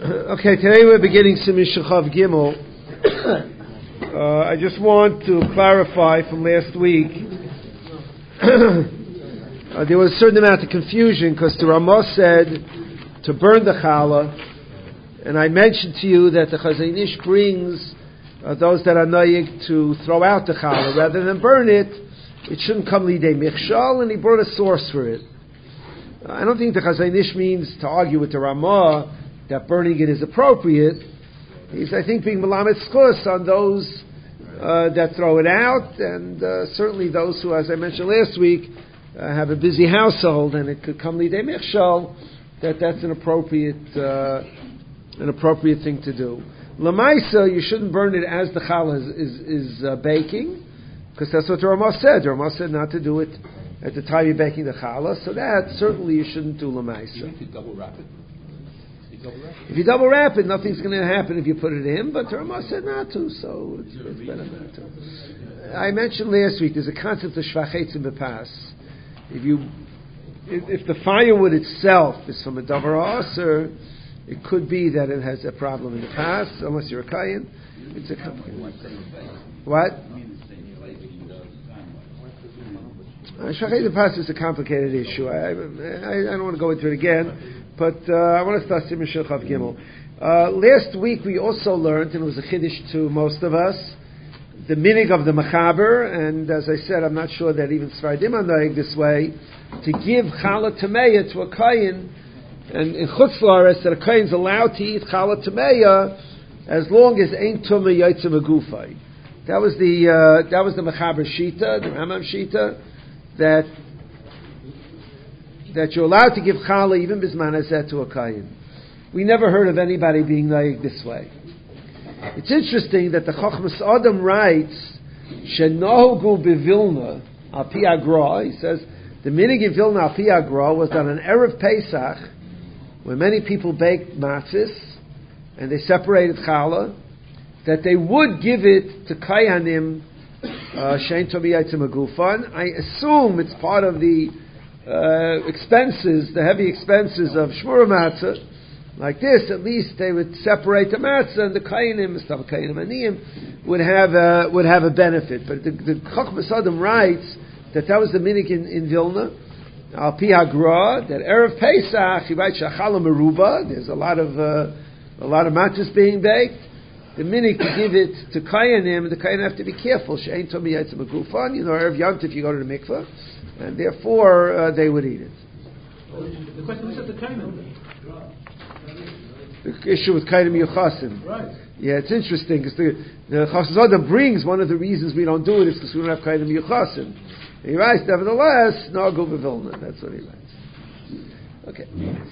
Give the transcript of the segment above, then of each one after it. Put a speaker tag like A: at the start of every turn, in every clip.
A: Okay, today we're beginning Siman Shechav Gimel. I just want to clarify from last week. There was a certain amount of confusion because the Ramah said to burn the challah, and I mentioned to you that the Chazon Ish brings those that are noyig to throw out the challah rather than burn it. It shouldn't come lidei michshal, and he brought a source for it. I don't think the Chazon Ish means to argue with the Ramah that burning it is appropriate. He's, I think, being melamed schus on those that throw it out, and certainly those who, as I mentioned last week, have a busy household, and it could come lidei michshal, that's an appropriate thing to do. Lamaisa, you shouldn't burn it as the challah is baking, because that's what the Ramah said. The Ramah said not to do it at the time you're baking the challah, so that certainly you shouldn't do lamaisa.
B: Even if you double wrap it?
A: If you double wrap it, nothing's going to happen if you put it in, but the Ramah said not to, so it's better not to. I mentioned last week, there's a concept of shvachetz and bepas. If the firewood itself is from a davar aser, it could be that it has a problem in the past, unless you're a kayin. It's a complicated. What? Shvachetz and bepas is a complicated issue. I don't want to go into it again. But I want to start Siman Shechav Gimel. Last week we also learned, and it was a chiddush to most of us, the minig of the mechaber, and as I said, I'm not sure that even Sfardim are knowing this way, to give challah tameya to a kayin, and in Chutz La'aretz that a kayin's allowed to eat challah tameya as long as ain't tumah yaitza megufay. That was the mechaber shita, the Rambam shita, that you're allowed to give challah even bisman hazeh to a kayin. We never heard of anybody being naik this way. It's interesting that the Chochmas Adam writes, "Shenohu bevilna al pi agra." He says the minig in Vilna al pi agra was that on erev Pesach, when many people baked matzis and they separated challah, that they would give it to kayanim shein tomi yaitza megufan. I assume it's part of the expenses, the heavy expenses of shmura matzah, like this. At least they would separate the matzah, and the kayinim, the kayinim aniyim, would have a benefit. But the Chochmas Adam writes that was the minik in Vilna, al pi hagra, that erev Pesach he writes shachala meruba. There's a lot of matzahs being baked. The minik to give it to kayanim, the kayanim have to be careful. She'ein tomi yaitza megufan. Erev Yontif you go to the mikveh, and therefore they would eat it.
B: The question is at the kayanim.
A: The issue with kayanim yuchasim.
B: Right.
A: Yeah, it's interesting because the Chochmas Adam brings one of the reasons we don't do it is because we don't have kayanim yuchasim. He writes, nevertheless, no go bevilna. That's what he writes. Okay.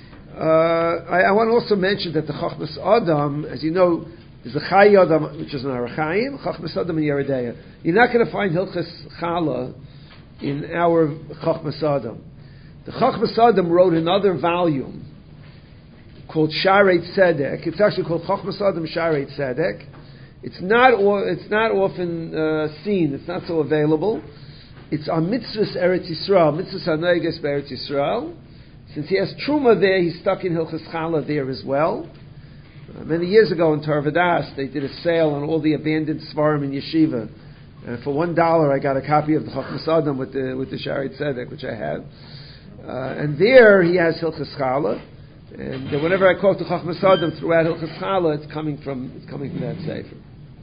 A: I want to also mention that the Chochmas Adam, as you know, there's a Chai Adam, which is an Arachayim, Chochmas Adam and Yeredeya. You're not going to find Hilchas Challah in our Chochmas Adam. The Chochmas Adam wrote another volume called Sharei Tzedek. It's actually called Chochmas Adam Sharei Tzedek. It's not often seen. It's not so available. It's on Mitzvahs Eretz Yisrael, Mitzvahs HaNoiges Eretz Yisrael. Since he has Truma there, he's stuck in Hilchas Challah there as well. Many years ago in Tarvadas, they did a sale on all the abandoned Svarim in Yeshiva. And for $1, I got a copy of the Chochmas Adam with the Sharei Tzedek, which I have. And there he has Hilchas Challah. And whenever I quote the Chochmas Adam throughout Hilchas Challah, it's coming from that sefer.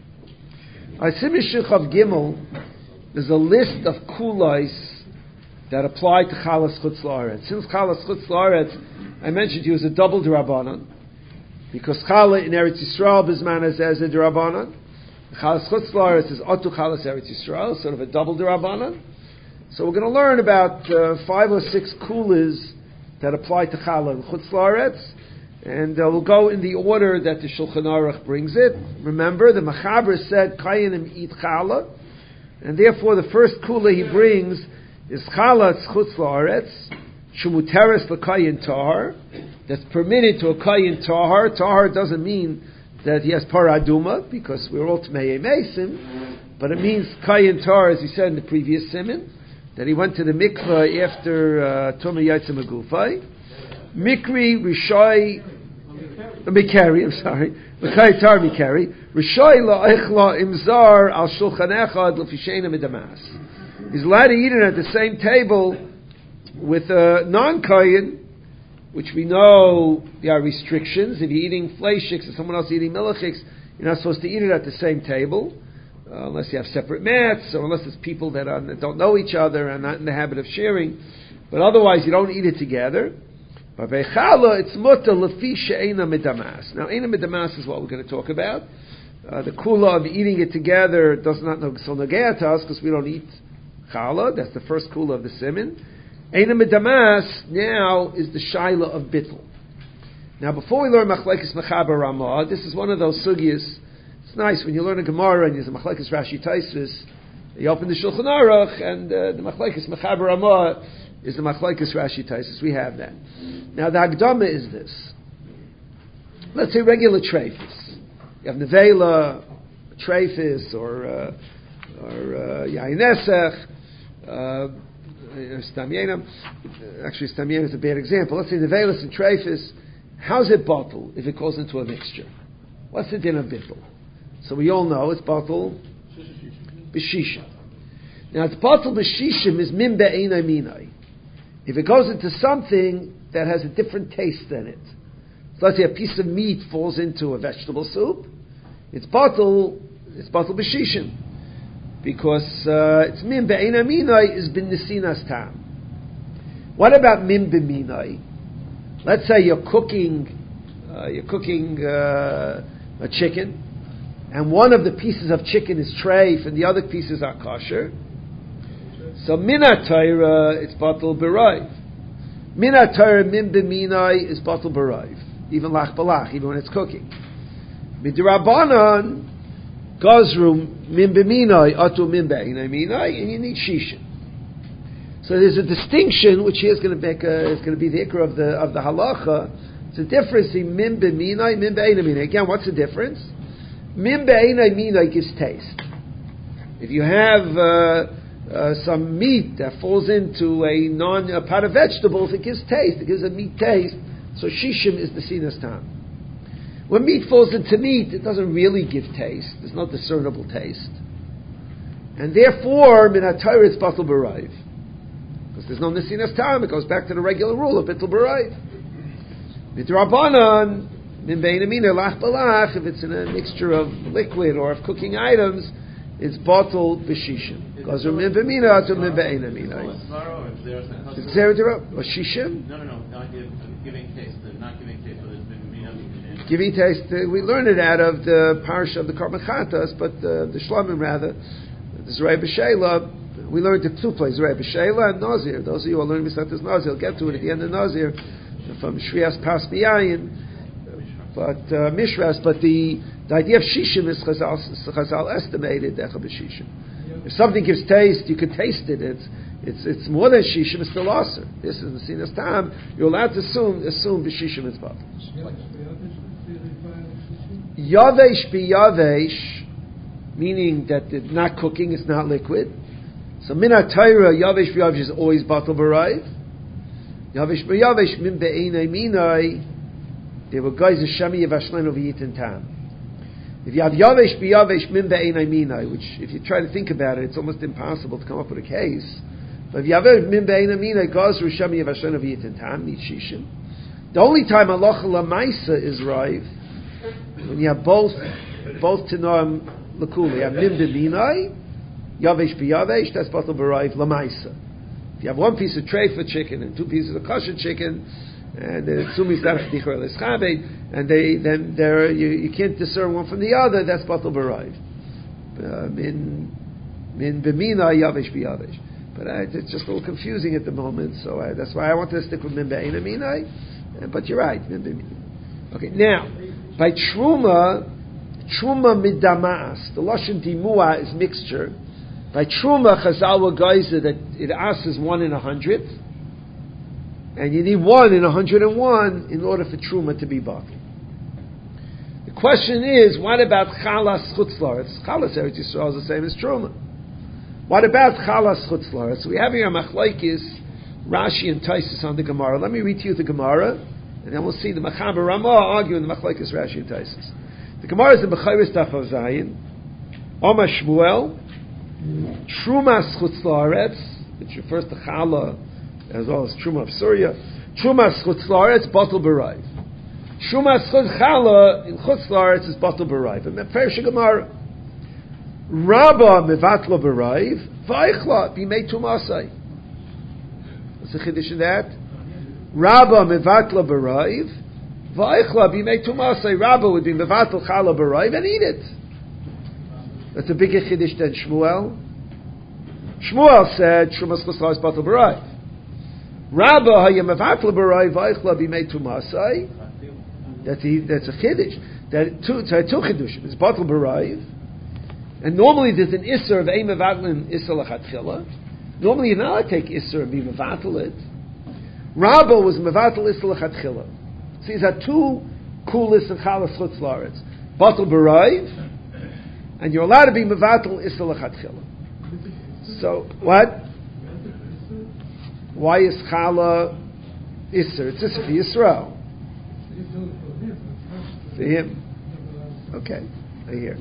A: Siman Shechav Gimel, there's a list of kulais that apply to Chalas Chutz La'aretz. Since Chalas Chutz La'aretz, I mentioned to you, is a double d'Rabbanan. Because challah in Eretz Yisrael bisman hazeh is d'Rabbanan. Chalas Chutz La'aretz is otu chalas Eretz Yisrael, sort of a double d'Rabbanan. So we're going to learn about 5 or 6 kulas that apply to challah in Chutz La'aretz, and we'll go in the order that the Shulchan Aruch brings it. Remember, the Mechaber said kayanim eat challah, and therefore the first kula he brings is challah Chutz La'aretz shumuteres l'kayin tahar. That's permitted to a kayin tahar. Tahar doesn't mean that he has paraduma, because we're all tmei mesim, but it means kayin tahar, as he said in the previous siman, that he went to the mikveh after tumah yaitza megufay. Mikri rishai Mikari, I'm sorry. Mikari tar Mikari. Rishoy la'echla imzar al shulchan echad l'fisheina midamas. He's allowed to eat it at the same table with a non-kohen, which we know there are restrictions. If you're eating fleishiks and someone else is eating milachiks, you're not supposed to eat it at the same table, unless you have separate mats, or unless it's people that don't know each other and not in the habit of sharing. But otherwise, you don't eat it together. But Bechala, it's muta lefi she'ena midamas. Now, ena midamas is what we're going to talk about. The kula of eating it together does not so nagea to us because we don't eat challah. That's the first kula of the siman. Ena midamas now is the shaila of bittul. Now, before we learn machlekes mechaber ramah, this is one of those sugyas. It's nice when you learn a Gemara and there's a machlekes Rashi Taisus. You open the Shulchan Aruch and the machlekes mechaber ramah is the machlekes Rashi Taisus. We have that. Now, the Hagdama is this. Let's say regular treifis. You have nevela, treifis, or yain esech, stamyenam. Actually, stamyenam is a bad example. Let's say nevelas and treifis. How's it bottle if it goes into a mixture? What's the din of bittul? So we all know it's bottle b'shishim. Now, it's bottle b'shishim is min be'enai minai. If it goes into something that has a different taste than it, so let's say a piece of meat falls into a vegetable soup, it's bottle b'shishim, because it's min be'enai minai is bin nesinas tam. What about min b'minai? Let's say you're cooking a chicken, and one of the pieces of chicken is treif and the other pieces are kosher. So minat Torah, it's batal b'rayv. Minat Torah min b'minai is batal b'rayv. Even lach balach, even when it's cooking. Midrabanan gazru min b'minai atu min b'einai minai, and you need shishin. So there's a distinction which here is going to make is going to be the ikra of the halacha. It's a difference in min b'minai, min b'einai minai. Again, what's the difference? Min b'einai minai gives taste. If you have some meat that falls into a pot of vegetables, it gives taste. It gives a meat taste. So shishim is the sinas tam. When meat falls into meat, it doesn't really give taste. There's no discernible taste, and therefore min ha'torah it's batal b'rayv. Because there's no nesinas tam, it goes back to the regular rule of bittul b'rayv. Midrabanan min bein amina lach balach, if it's in a mixture of liquid or of cooking items, it's bottle b'shishim. Because min b'mina to min bein amina. Is it zera or shishim?
B: No. Not giving taste. Not giving taste. Whether it's min b'mina.
A: Giving taste. We learn it out of the parsha of the Karban Chatas, but the Shlomim rather. The Zerei B'Sheila. We learned it two places, Zerei B'Sheila and Nazir. Those of you who are learning Mishnah's Nazir, will get to it at the end of Nazir from Shrias Pas Miyayin. But Mishras, but the idea of shishim is Chazal estimated Echa b'shishim. If something gives taste, you can taste it. It's more than shishim. It's still aser. This is the sinas tam. You're allowed to assume b'shishim is bottle. Yavesh b'yavesh, meaning that it's not cooking, it's not liquid. So min ha'torah yavesh b'yavesh is always bottle b'rayv. Yavesh b'yavesh min be'einai minai. There were guys of Shemi Yavashlein V'yitin Tam. If you have Yavesh b'Yavesh min be'einai minai, which if you try to think about it, it's almost impossible to come up with a case. But if you have min be'einai minai, Gazru Shemi Yavashlein V'yitin Tam, need Shishim. The only time Halacha Lamaisa is Raiv, when you have both Tanoim L'Kula. You have min b'minai, Yavesh b'Yavesh, that's Batal B'Raiv Lamaisa. If you have one piece of treifa chicken and two pieces of kosher chicken, and you can't discern one from the other, that's batal b'rayv. Min b'mina yavesh b'yavesh. But it's just a little confusing at the moment, so that's why I want to stick with min b'eina minai. But you're right, min b'mina. Okay, now by truma midamas, the lashon dimua is mixture. By truma, Chazal were geyser that it asks 1 in 100. And you need 1 in 101 in order for truma to be bottled. The question is, what about chalas chutzlaretz? Chalas Eretz Yisrael is the same as truma. What about chalas chutzlaretz? So we have here a machlokes, Rashi and Taisus on the Gemara. Let me read to you the Gemara. And then we'll see the Machaber Ramah arguing the Machlokes Rashi and Taisus. The Gemara is in Bechayres Daf Av Zayin. Omar Shmuel, Trumas Chutz La'aretz, which refers to Chala as well as Truma of Surya. Trumas Chutz La'aretz, Batal B'Raiv. Trumas Chutz Chala in Chutz La'aretz is Batal B'Raiv. And Mefresh Gemara, Rabba Mevatla B'Raiv, V'Eichla B'Mei Tumasai. What's the Chiddush in that? Rabba Mevatla B'Raiv, V'Eichla B'Mei Tumasai. Rabba would be Mevatla Chala B'Raiv and eat it. That's a bigger Chiddush than Shmuel. Shmuel said, Trumas Chutz La'aretz Batal B'Raiv. Rabba Hayam Mevatla B'Raiv, V'Eichla B'Mei Tumasai. That's a Chiddush. Two Chiddushim. It's Batal B'Raiv. And normally there's an Isser of Ein Mevatlin Isser L'Chatchila. Normally you're not allowed to take Isser and be Mevatel it. Rabba was Mevatel Isser L'Chatchila. So he's had two Kulis and Chalas Chutz La'aretz. Batal B'Raiv, and you're allowed to be Mevatel Isser L'Chatchila. So, what? Why is Chala Isser? It's Isser for Yisrael. For him. Okay, I hear.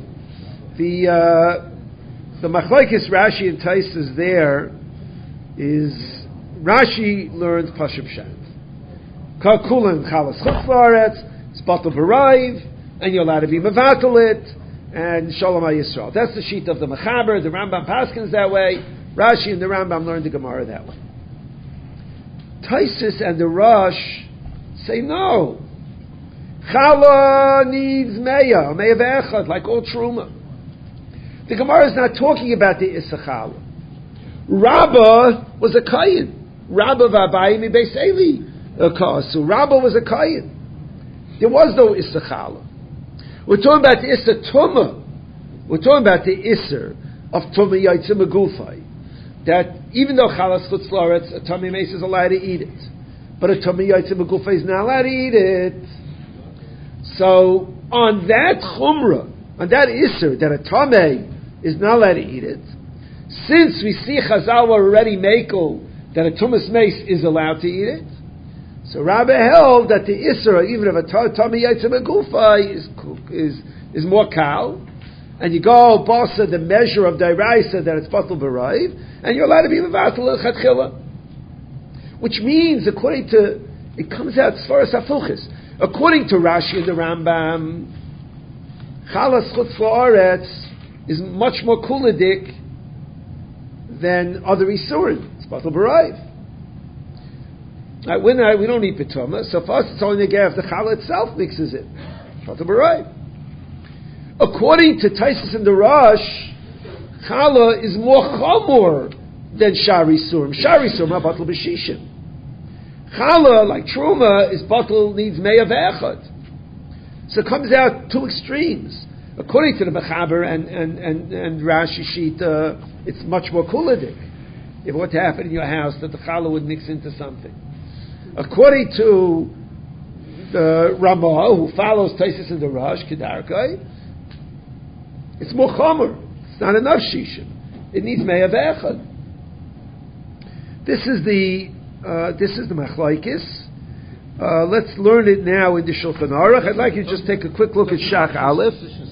A: The Machlokes Rashi and Taisus there is Rashi learns Pashut Pshat. Kakulan Chalas Chutz La'aretz, it's Batal B'Raiv, and you're allowed to be Mevatel it, and Shalom HaYisrael. That's the sheet of the Mechaber. The Rambam Paskins that way. Rashi and the Rambam learned the Gemara that way. Taisus and the Rosh say no. Chala needs Meya Ve'echad, like all Truma. The Gemara is not talking about the Issachal. Rabba was a Kayin. Rabba V'Abayi Mi Beis Eli. So Rabba was a Kayin. There was no Issachal. We're talking about the Issa Tumah. We're talking about the Isser of Tumah Yaitza Megufay. That even though Chalas Chutz La'aretz, a Tumah Meis is allowed to eat it. But a Tumah Yaitza Megufay is not allowed to eat it. So on that Chumrah, on that Isser, that a Tumah is not allowed to eat it, since we see Chazal were already Mekel, that a Tumas Meis is allowed to eat it, so Rabbi held that the Isra, even if a Tummy Yaitza Megufay is more kal, and you go Basa, the measure of Dairaisa, that it's Batal B'Raiv, and you're allowed to be Mevatel L'Chatchila. Which means, according to, it comes out as far as Hafuchis. According to Rashi and the Rambam, Chalas Chutz La'aretz is much more kuladik than other Isurim. It's Batal B'Raiv. We don't eat Petoma, so for us it's only the if the Chala itself mixes it. Batal B'Raiv. According to Taisus and the Rosh, Chala is more chamor than Shari Surim. Shari Surim are Batal B'Shishim. Chala, like Truma, is Batal needs Meya Ve'echad. So it comes out two extremes. According to the Mechaber and Rashi sheet, it's much more kuladik. If what happened in your house, that the challah would mix into something. According to the Ramah, who follows Taisus and the Rosh, Kedarkai, it's more chomer. It's not enough shishim. It needs meya ve'echad. This is the Machlokes. Let's learn it now in the Shulchan Aruch. I'd like you to just take a quick look at Shach Aleph.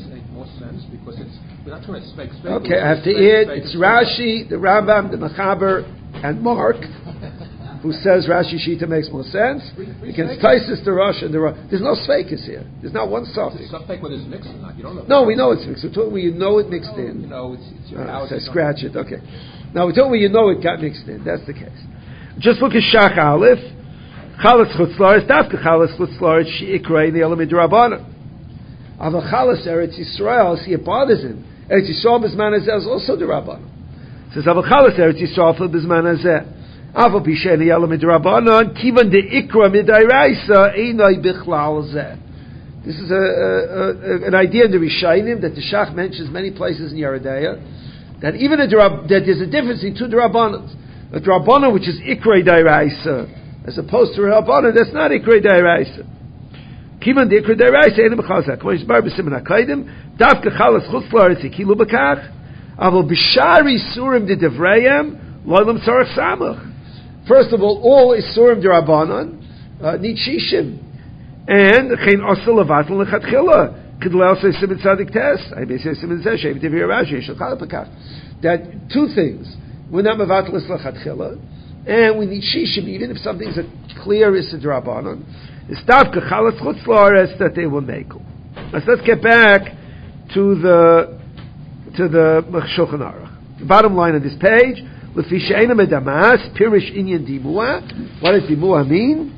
A: Okay, I have to add, it's Rashi, the Rambam, the Mechaber, and Mark, who says Rashi Shita makes more sense. Against Taisus, the Rosh, and the Rosh. There's no Sveikus here. There's not one suffix.
C: Suffix whether it's mixed or not. You don't know.
A: No, we know it's mixed. We're talking where you know it mixed in.
C: You know, it's your house.
A: I scratch it, okay. Now, we're talking where you know it got mixed in. That's the case. Just look at Shach Aleph. Chalas Chutz La'aretz, Dafka Chalas Chutz La'aretz, She'ikra in the Elamid Rabbanan. Ava Chalas Eretz Yisrael, see it bothers him. Eretz Yisrael B'zman Hazeh is also the Rabbanan. It says Ava Chalas Eretz Yisrael for B'zman Hazeh. Ava B'shen in the Elamid Rabbanan, Kivan de Ikra Midairaisa, Einai Bichlal Zeh. This is an idea in the Rishayim that the Shach mentions many places in Yeridea, that even that there's a difference in two Rabbanans. A Rabbanan which is Ikra Dairaisa, as opposed to Rabbanan, that's not Ikrei Dairaisa. Kivan the Ikrei Dairaisa, Enim B'chazak. K'mo Yisbar B'simen HaKaidim, Davka Chalas Chutz La'aretz Yikilu B'kach, Aval B'shari Surim de Devrayim, Loilam Tzarech Samach. First of all Isurim de Rabbanan need Shishim. And Chein Osel Levatel Lechatchila. Kedlel says Siman Tzadik Test. I may say Siman Zeh Shev Tivir Rashi Shachal Pekach. That two things. We're not Mevatel Lechatchila, and we need Shishim even if something's a clear Issa Drabanan. It's Davka Chalas Chutz La'aretz that they will make. Let's get back to the Shulchan Aruch. The bottom line of this page. L'fi she'ena medamas pirish inyan dimua. What does dimua mean?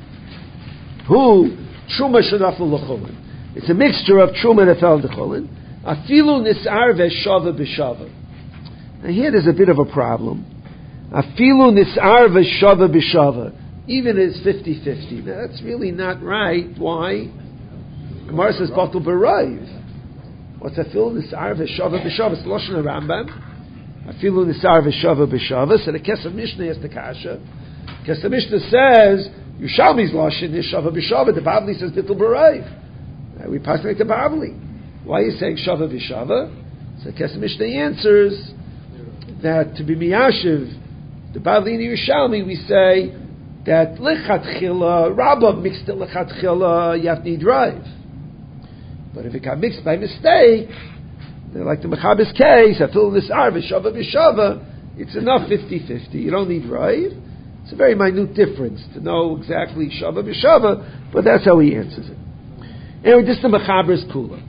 A: Who truma shadaflu l'chulin. It's a mixture of truma and efel d'chulin. Afilu nisar v'shava b'shava. Now here there's a bit of a problem. Afilu nisar v'shava b'shava. Even it's 50-50. Now that's really not right. Why? Gemara says batul b'rayv. What's afilu nisar v'shava b'shava? It's Lashon Rambam. Afilu nisar v'shava b'shava. So the Kesef Mishnah has the kasha. Kesef Mishnah says Yerushalmi's Lashon is shava b'shava. The Bavli says batul b'rayv. We pass like the Bavli. Why are you saying shava b'shava? So Kesef Mishnah answers that to be miyashiv, the Bavli and Yerushalmi, we say that lechatchila, Rabbah mixed it lechatchila, you have to need drive. But if it got mixed by mistake, like the Mechaber's case, I fill this arv, shava b'shava, it's enough 50-50. You don't need drive. It's a very minute difference to know exactly shava b'shava, but that's how he answers it. Anyway, this is the Mechaber's kula.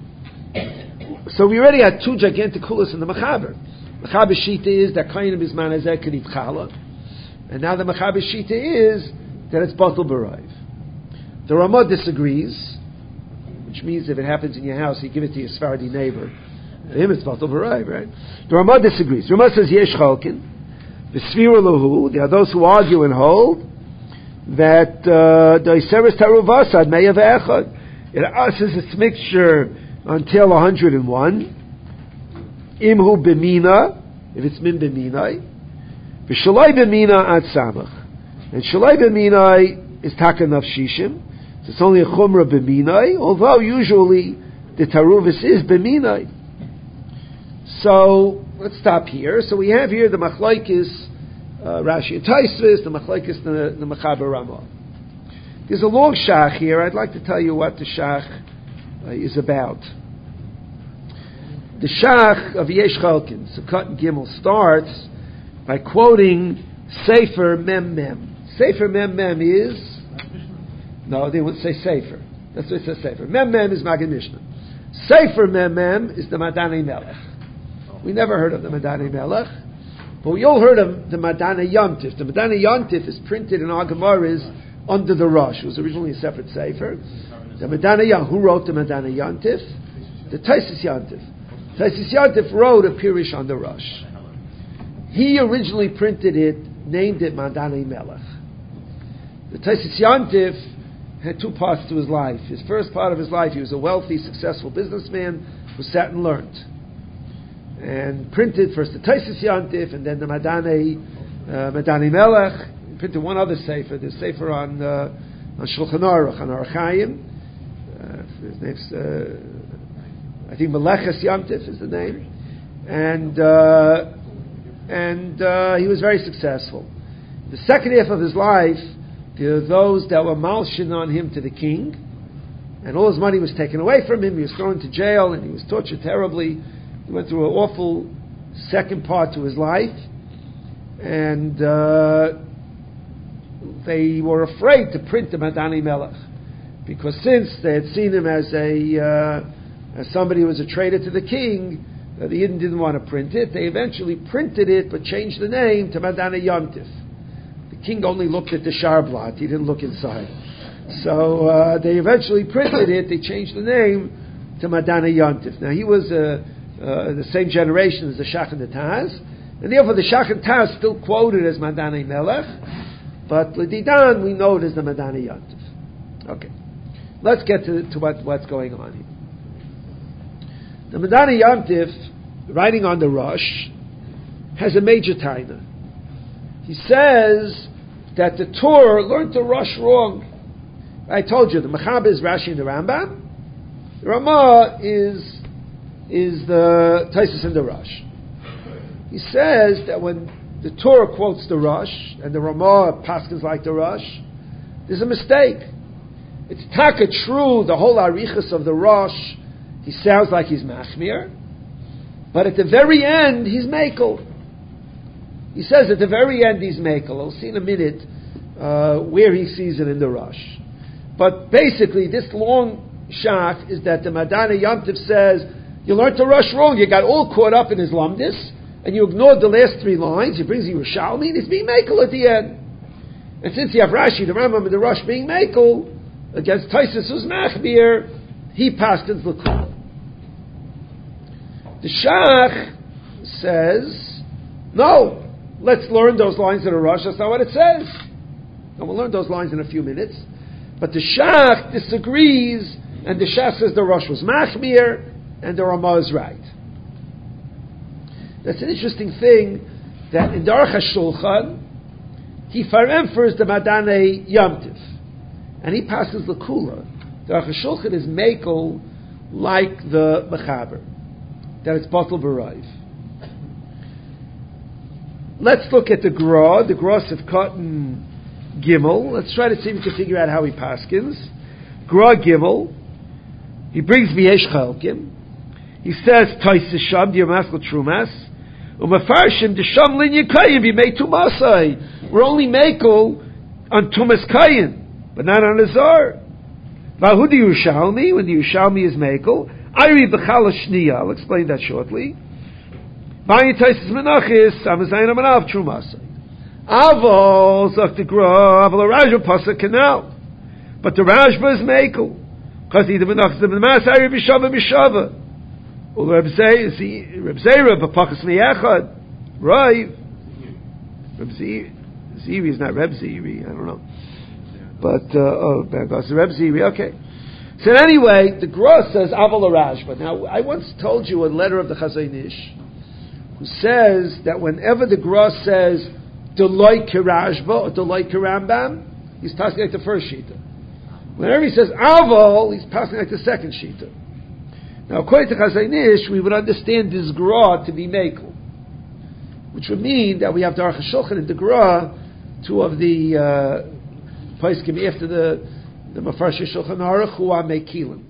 A: So we already had two gigantic kulas in the Mechaber. Mechaber Shita is that Kainim Bizman Hazeh Kenit Chala. And now the Mechaber Shita is that it's Batul B'Rayv. The Ramah disagrees, which means if it happens in your house, you give it to your Sephardi neighbor. For him it's Batul B'Rayv, right? The Ramah disagrees. The Ramah says Yesh Chalkin, V'Svira Lahu. There are those who argue and hold that the Iseres Taruvasad Meya Ve'echad. It says it's mixture until 101. Imhu b'mina, if it's min b'minai, v'shalai b'mina ad samach, and shalai b'minai is takanaf shishim, so it's only a chumra b'minai, although usually the taruvis is b'minai. So let's stop here. So we have here the machlaikis Rashi and Taisvis, the machlaikis the Mechaber Ramah. There's a long shach here. I'd like to tell you what the shach is about. The Shach of Yesh Chalkin, Sukkot and Gimel, starts by quoting Sefer Mem Mem. Sefer Mem Mem is... No, they wouldn't say Sefer. That's what it says Sefer. Mem Mem is Maggid Mishnah. Sefer Mem Mem is the Madani Melech. We never heard of the Madani Melech, but we all heard of the Madani Yontif. The Madani Yontif is printed in our Gemaras under the Rosh. It was originally a separate Sefer. The Madani Yontif, who wrote the Madani Yontif? The Taisis Yontif. Taisis Yontif wrote a Pirish on the Rosh. He originally printed it, named it Madani Melech. The Taisis Yontif had two parts to his life. His first part of his life, he was a wealthy, successful businessman who sat and learned. And printed first the Taisis Yontif and then the Madani Melech. He printed one other Sefer, the Sefer on Shulchan Aruch, on Archaim. His name's... I think Meleches Yontif is the name, and he was very successful. The second half of his life, there were those that were malshin on him to the king, and all his money was taken away from him. He was thrown to jail, and he was tortured terribly. He went through an awful second part to his life, and they were afraid to print the Madani Melech, because since they had seen him as somebody who was a traitor to the king, the Yidden didn't want to print it. They eventually printed it, but changed the name to Madani Yontif. The king only looked at the Sharblat; he didn't look inside. So they eventually printed it. They changed the name to Madani Yontif. Now he was the same generation as the Shach and the Taz, and therefore the Shach and Taz still quoted as Madani Melech, but L'didan we know it as the Madani Yontif. Okay, let's get to what's going on here. The Madani Yontif, writing on the Rosh, has a major taina. He says that the Torah learned the Rosh wrong. I told you, the Mechaber is Rashi and the Rambam. The Ramah is the Taisus and the Rosh. He says that when the Torah quotes the Rosh, and the Ramah paskins like the Rosh, there's a mistake. It's taka true, the whole arichas of the Rosh, he sounds like he's machmir, but at the very end, he's mekel. He says at the very end, he's mekel. I'll see in a minute where he sees it in the Rosh. But basically, this long shach is that the Madana Yom Tov says, you learned the Rosh wrong, you got all caught up in his lamdis, and you ignored the last 3 lines, he brings you Yerushalmi, and it's being mekel at the end. And since you have Rashi, the Rambam, and the Rosh being mekel, against Taisus who's machmir, he paskins l'kula. The Shach says, no, let's learn those lines in the Rosh. That's not what it says. And we'll learn those lines in a few minutes. But the Shach disagrees, and the Shach says the Rosh was machmir, and the Ramah is right. That's an interesting thing, that in the Aruch HaShulchan, he faremfers the Madane Yom Tov, and he passes the Kula. The Aruch HaShulchan is mekel like the Mechaber, that it's Batal B'Raiv. Let's look at the Gra Sivkot and Gimel. Let's try to see if we can figure out how he paskins. Gra Gimel, he brings V'yesh Chalkim. He says, Taisa Sham, Diyamaskel Trumas, Umafarshim, Desham Lin Yekayim, he made Tumasai. We're only mekel on Tumas Kayin, but not on Azar. Vahudi Yerushalmi, when the Yerushalmi is mekel, Iri B'chala Shniya, I'll explain that shortly. Vayin Taisis Menachis, Amazayin Amanav Trumasai. Aval, Zaktigra, Aval Rajah Pasuk Canal. But the Rajba is mekel. Because the Menachis, the Mas, Iri B'shava B'shava. Reb Zera b'pachas miyachad, Raiv. Reb Ziri is not Reb Ziri, I don't know. But, Reb Ziri, okay. So anyway, the Gra says Aval Rajba. Now, I once told you a letter of the Chazon Ish, who says that whenever the Gra says Deloi Kirajba or Deloi Kirambam, he's passing like the first Shita. Whenever he says Aval, he's passing like the second Shita. Now, according to Chazon Ish, we would understand this Gra to be mekel, which would mean that we have the Aruch HaShulchan and the Gra, 2 of the Paiskim after the Mefarshei Shulchan Aruch, who are mekilim.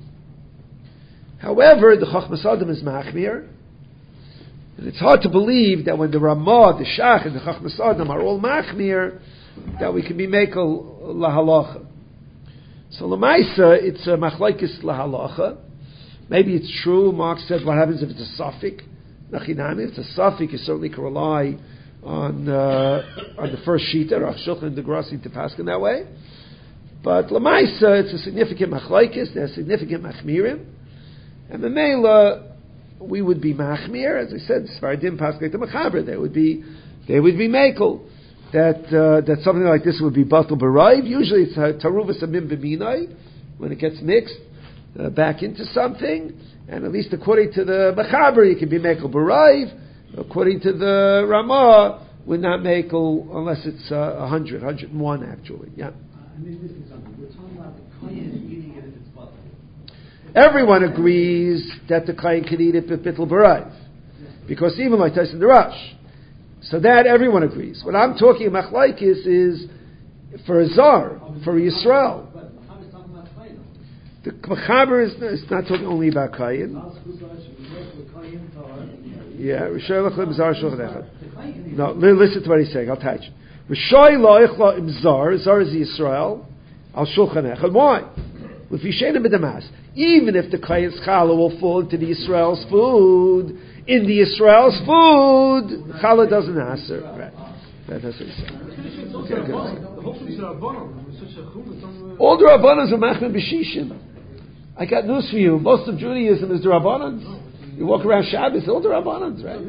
A: However, the Chochmas Adam is machmir, and it's hard to believe that when the Ramah, the Shach, and the Chochmas Adam are all machmir, that we can be mekel lahalacha. So Lamaisa, it's a machlaikis lahalacha. Maybe it's true. Mark said, what happens if it's a suffix? Nachinami, if it's a suffix, you certainly can rely on the first shita. Aruch HaShulchan and the Gra seem to pass in that way. But Lamaisa, it's a significant machlaikis. There's significant machmirim. And the Mela, we would be machmir. As I said, Sfaradim paskei the Mechaber. They would be mekel. That something like this would be batal b'raiv. Usually it's taruvas amim b'minai, when it gets mixed back into something, and at least according to the Mechaber, you can be mekel b'raiv. According to the Ramah, we're not mekel unless it's 100, 101 actually. Yeah.
D: We're talking about the kohen eating it if it's batal.
A: Everyone agrees that the kohen can eat it bittul b'raiv, because even like Tais in the Rosh. So that everyone agrees. What I'm talking about machlaikis is for a zar, for Yisrael.
D: But Mechaber is talking about kohen.
A: The Mechaber is not talking only about kohen. Yeah, Rishoy Lechla Zar Shulchan Echad. No, listen to what he's saying. I'll touch. Rishoy Lechla Zar is Yisrael. Al Shulchan Echad. Why? With Yishena B'Damas. Even if the kohen's challah will fall into the Yisrael's food, in the Yisrael's food, challah doesn't answer. Right. That's what he's saying. All the Rabbanans are machmir b'shishim. I got news for you. Most of Judaism is the Rabbanans. You walk around Shabbos, all the Rabbanans, right?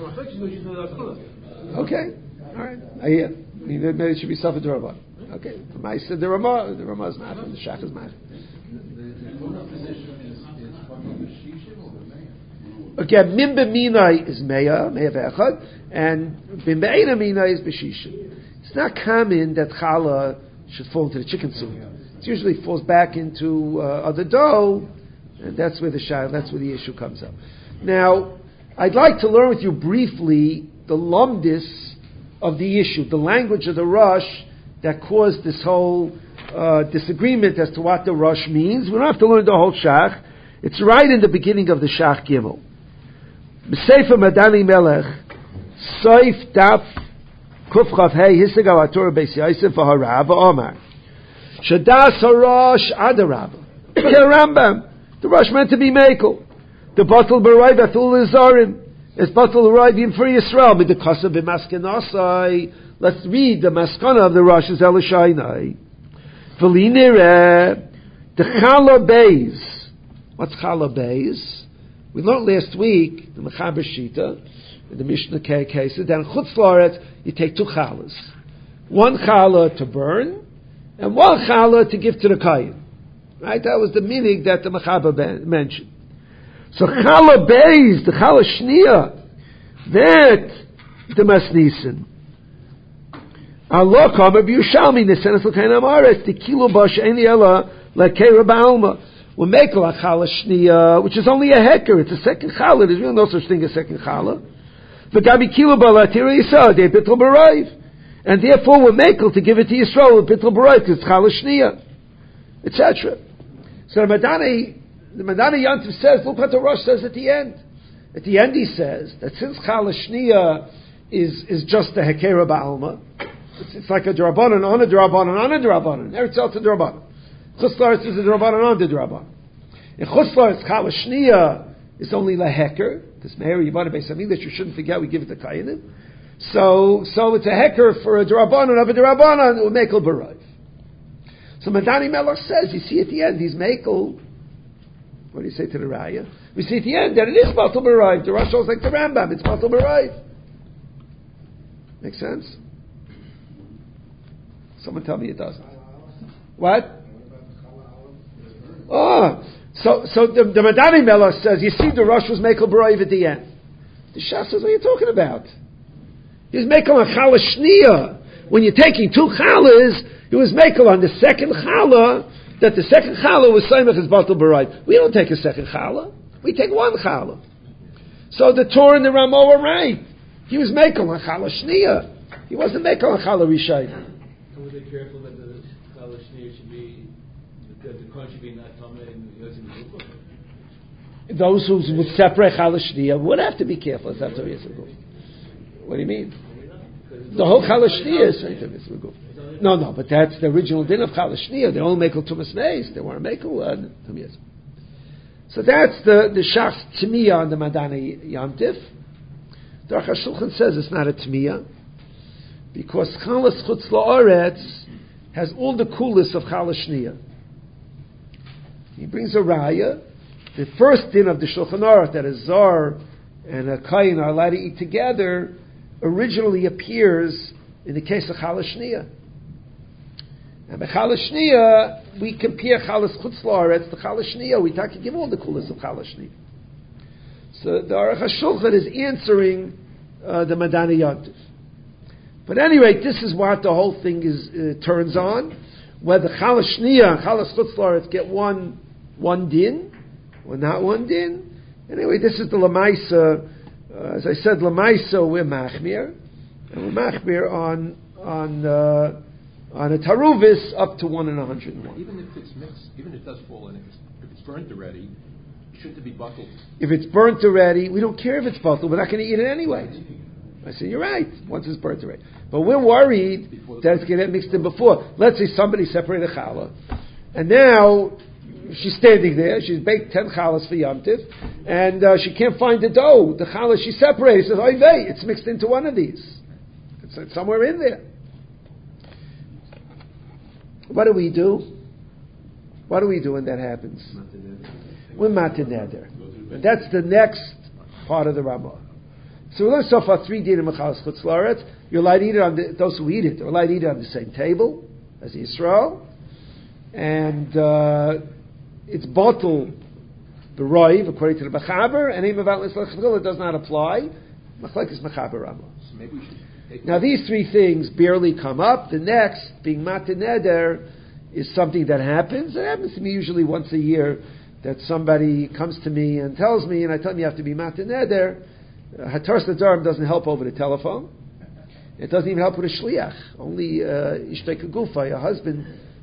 A: Okay, all right. I hear. Maybe it should be suffered to Rabban. Okay, I said the Ramah is machmir, the Shach is machmir. Again, Mim B'Minai is Meya Ve'echad, and B'Me'ena Minai is B'Shishim. It's not common that challah should fall into the chicken soup. It usually falls back into other dough, and that's where the issue comes up. Now, I'd like to learn with you briefly the lumdis of the issue, the language of the Rosh that caused this whole disagreement as to what the Rosh means. We don't have to learn the whole Shach. It's right in the beginning of the Shach Gimel. B'Sefer Madani Melech, Soif Daf Kuf Chav Hey Hisig Al Torah Beis Yosef V'Harav Omar Shadas HaRosh Adarab. Rambam, the Rosh meant to be Mekel. The Batal B'Roi Batul Izarim. It's Batal B'Roi B'Im for Yisrael. But the Kasa B'Maskanasai. Let's read the Maskana of the Rosh is Elishainai. V'Linireh the Chala Beis. What's Chala Beis? We learned last week the Mechaber Shita, the Mishnah case. Then Chutz La'aretz, you take 2 chalas, 1 chala to burn, and 1 chala to give to the Kayin. Right? That was the meaning that the Mechaber mentioned. So Chala Beis, the Chala Shnia, that the Masnisen. Allah Kamer B'Yushalmi Nesenes L'Kain Amaretz the Kilo Bash Eini Ela L'Kei Rabba Alma. We make a chala shniya, which is only a heker. It's a second chala. There's really no such thing as second chala. V'gabi kilo balatira yisrael de bittul b'rayv, and therefore we're makel to give it to Yisrael with bittul b'rayv because it's chala shniya, etc. So the Madani Yantiv says, look what the Rosh says at the end. At the end he says that since chala shniya is just a hekera ba'alma, it's like a drabanan on a drabanan on a drabanan. Eretz Yisrael to drabanan. Chutz La'aretz is a drabanan on the drabanan. In Chutz La'aretz chala shniya is only laheker. This meher yibana beis hamikdash, you shouldn't forget we give it to kayanim. So it's a heker for a drabanan of a drabanan who mekel b'rayv. So Madani Melech says, you see at the end he's mekel. What do you say to the Raya? We see at the end that it is batul b'rayv. The Rosh is like the Rambam. It's batul b'rayv. Make sense? Someone tell me it doesn't. What? Oh, so the Madani Melech says, you see the Rosh was mekel b'rayv at the end. The Shas says, what are you talking about? He's mekel on chala shniya. When you're taking 2 chalas, he was mekel on the second chala, that the second chala was saimach as batul b'rayv. We don't take a second chala. We take 1 chala. So the Torah and the Ramo are right. He was mekel on chala shniya. He wasn't mekel on chala rishayna.
E: And were they careful that the chala shniya should be, that the Kohen should be not tameh and Yosef Guf?
A: Those who would separate chala shniya would have to be careful. That's what Yosef Guf. What do you mean? The whole chala shniya is Yosef Guf. No, but that's the original din of chala shniya. They all mekel tumas neis. They weren't mekel tumas. So that's the shach tmiya on the Madani Yamtiv. The Aruch HaShulchan says it's not a tmiya because chalas chutz la'aretz has all the coolest of chala shniya. He brings a raya. The first din of the Shulchan Aruch, that a zar and a kayin are allowed to eat together, originally appears in the case of chala shniya. And by chala shniya, we compare chalas chutz la'aretz to chala shniya. We can give all the coolest of chala shniya. So the Aruch HaShulchan is answering the Madani Yantiv. But at any rate, this is what the whole thing turns on. Whether chala shniya and chalas chutz la'aretz get one din, or not 1 din. Anyway, this is the Lamaisa. As I said, Lamaisa we're machmir, and we're machmir on a taruvis up to 1 in 101.
C: Even if it's mixed, even if it does fall in, if it's burnt already, shouldn't it be bottled?
A: If it's burnt already, we don't care if it's bottled. We're not going to eat it anyway. I say, you're right, once it's burnt already. But we're worried that it's going to get mixed in before. Let's say somebody separated a challah, and now she's standing there, she's baked 10 challahs for Yom Tiv, and she can't find the dough. The challah she separated, she says, oy vey, it's mixed into one of these. It's somewhere in there. What do we do? What do we do when that happens? We're matin neder. And that's the next part of the Ramah. So we learned so far 3 dinim of chalas chutz la'aretz. You're allowed to eat it those who eat it, they're allowed to eat it on the same table as Yisrael. And it's bottled the roiv according to the Mechaber, and it does not apply. Machlek is Mechaber Ramah.
C: So maybe we should
A: now these 3 things barely come up. The next, being matin neder, is something that happens. It happens to me usually once a year that somebody comes to me and tells me, and I tell them you have to be matin neder. Hataras Nedarim doesn't help over the telephone. It doesn't even help with a shliach. Only ishtei kegufay, a husband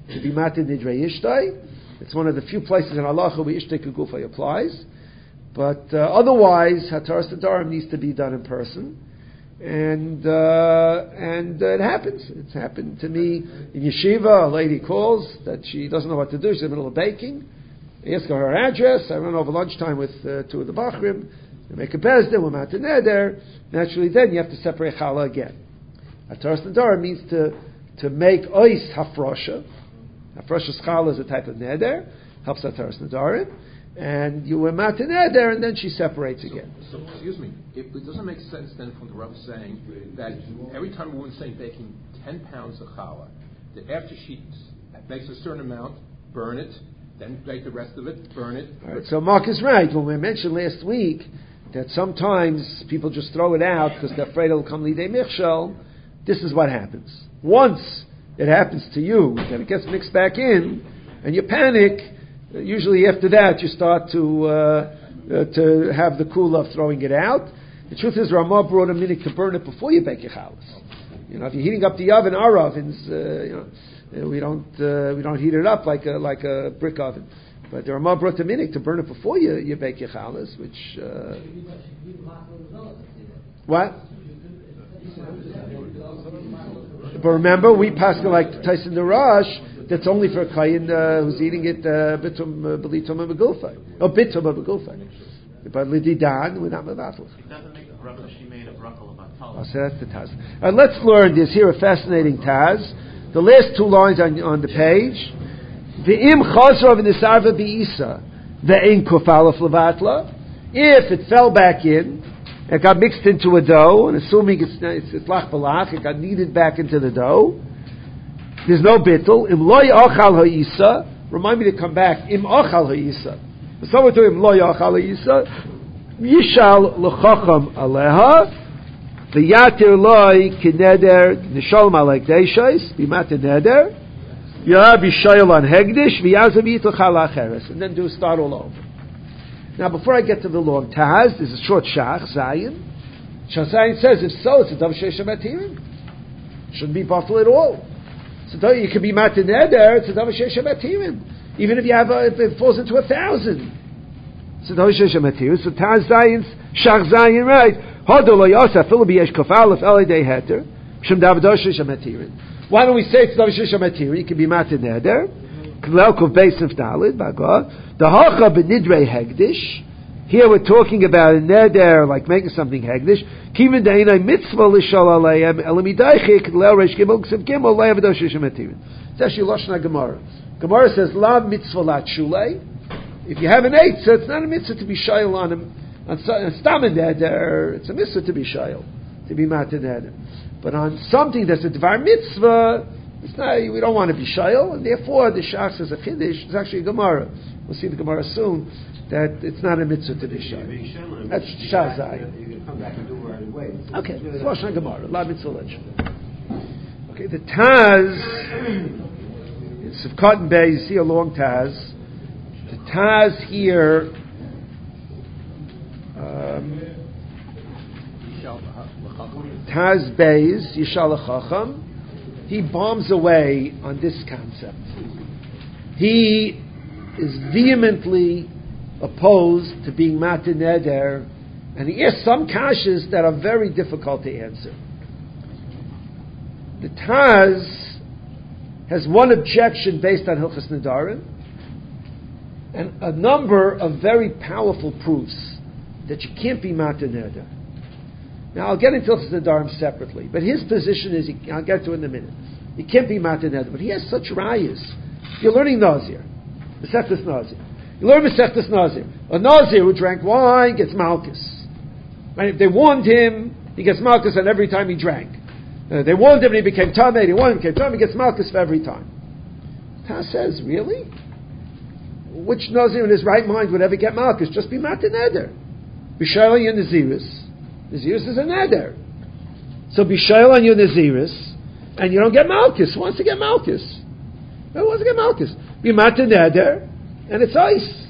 A: to be matin nidrei ishtai. It's one of the few places in halacha where ishtai kegufay applies. But otherwise, hataras nedarim needs to be done in person. And it happens. It's happened to me in yeshiva. A lady calls that she doesn't know what to do. She's in the middle of baking. I ask her address. I run over lunchtime with two of the bachrim. We make a bezdin. We're matin neder. Naturally, then you have to separate challah again. Hataras nedarim means to make ois hafrosha. Hafrosha's challah is a type of neder. Helps hataras nedarim. And you were matin neder, and then she separates again.
C: So, excuse me, it doesn't make sense then from the Rav saying that every time a woman's saying baking 10 pounds of challah, that after she makes a certain amount, burn it, then bake the rest of it, burn it.
A: All right, so Mark is right. When we mentioned last week that sometimes people just throw it out because they're afraid it'll come lidei michshel, this is what happens. Once it happens to you, that it gets mixed back in, and you panic, usually after that you start to have the kula of throwing it out. The truth is, Ramah brought a minute to burn it before you bake your challah. If you're heating up the oven, our ovens, we don't heat it up like a brick oven. But the Ramah brought a minute to burn it before you bake your challahs, which what? But remember, we pass like Tyson the Rush. That's only for a kayin who's eating it bitum belitum begulfai. Oh, bitum begulfai. But lididan, we're not mevatel.
B: It doesn't make a bracha. She made a bracha about tallah.
A: Oh, so that's the taz. Let's learn this here. A fascinating taz. The last two lines on the page. Ve'im chazra v'nisarva bi'isa ve'in kufalaf levatla. If it fell back in, it got mixed into a dough, and assuming it's lach balach, it got kneaded back into the dough. There's no bittul. Im lo yachal ha'isa. Remind me to come back. Im achal ha'isa. Someone to im lo yachal ha'isa. Yishal l'chacham aleha. V'yatir loy kineder nishalom alek deishais. B'mat neder. Yah b'shayel on hegdish. V'yazav yitl chal acheres. And then start all over. Now, before I get to the long taz, there's a short shach, Zayin. Shach Zayin says, if so, it's a davar sheish matirim. Shouldn't be bottled at all. So you could be matin neder, it's a davar sheish matirim. Even if you have if it falls into 1,000. It's a davar sheish matirim. So taz Zayin, shach Zayin, right? Hodo lo yosef, filu b'yesh kofal, if elidei heter, shem davar sheish matirim. Why don't we say it's davar sheish matirim? You can be matin neder. Klelkov beis of Dalid, by God. The hacha b'nidrei hegdish. Here we're talking about a neder, like making something hegdish. Kivin deinai mitzvah l'shal aleim elamidaychik leil reish gimel ksiv gimel le'avadosh yishematirin. It's actually Lashon Gemara. Gemara says la mitzvah la shulei. If you have an eitzah, it's not a mitzvah to be shayil on him. On stam neder, it's a mitzvah to be shayil, to be matin neder. But on something that's a dvar mitzvah, it's not, we don't want to be shayil, and therefore the shach says a chiddush. It's actually a Gemara. We'll see the Gemara soon, that it's not a mitzvah to be shayil. That's shazai.
D: You can come back and do it right away.
A: Okay, it's Lashon Gemara. La mitzvah l'shul. Okay, the Taz, in Sivkot and Bey, you see a long Taz. The Taz here, Taz Beis, Yishal Chacham, he bombs away on this concept. He is vehemently opposed to being matin neder, and he asks some kashas that are very difficult to answer. The Taz has one objection based on Hilchos Nedarim, and a number of very powerful proofs that you can't be matin neder. Now, I'll get into Hilchos Nedarim separately, but his position is, I'll get to it in a minute. He can't be matin neder, but he has such rayas. You're learning Nazir, Mesechtes Nazir. You learn Mesechtes Nazir. A Nazir who drank wine gets malchus. Right? If they warned him, he gets malchus on every time he drank. They warned him and he became tamei. They warned him, he became tamei. He gets malchus for every time. Taz says, really? Which Nazir in his right mind would ever get malchus? Just be matin neder. B'shayil on your Naziris. Naziris is a neder. So b'shayil on your Naziris, and you don't get malchus. Who wants to get malchus? Who wants to get malchus? Be matin neder, and it's ice.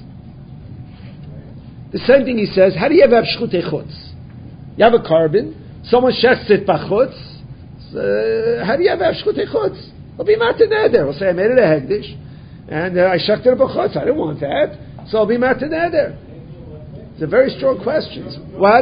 A: The same thing he says, how do you have shchutei chutz? You have a carbon, someone shests it bachutz, how do you have shchutei chutz? He'll be matin neder. He'll say, I made it a hegdish, and I shaked it b'chutz. I didn't want that, so I'll be matin neder. It's a very strong question. What?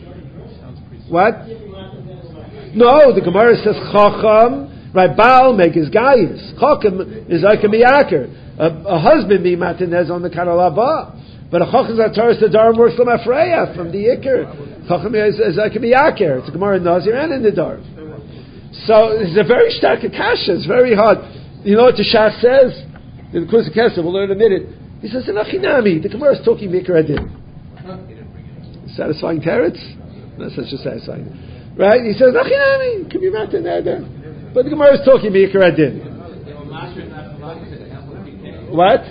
A: No, the Gemara says chacham. Right, Baal make his gayis. Chacham is like a miyaker. A husband be matin neder on the kanalaba. But a chacham is a Torah Sadarim works from Afreya, from the Iker. Chacham is like a miyaker. It's a Gemara in Nazir and in the Dar. So it's a very stark kasha. It's very hard. You know what the Shach says? In the Kuz Kesef, we'll learn in a minute. He says, in Achinami, the Gemara is talking Mikra Adin. Satisfying teretz? Not such a satisfying. Right? He says, Achinami, can be matin neder. But the Gemara is talking Mikra Adin. What?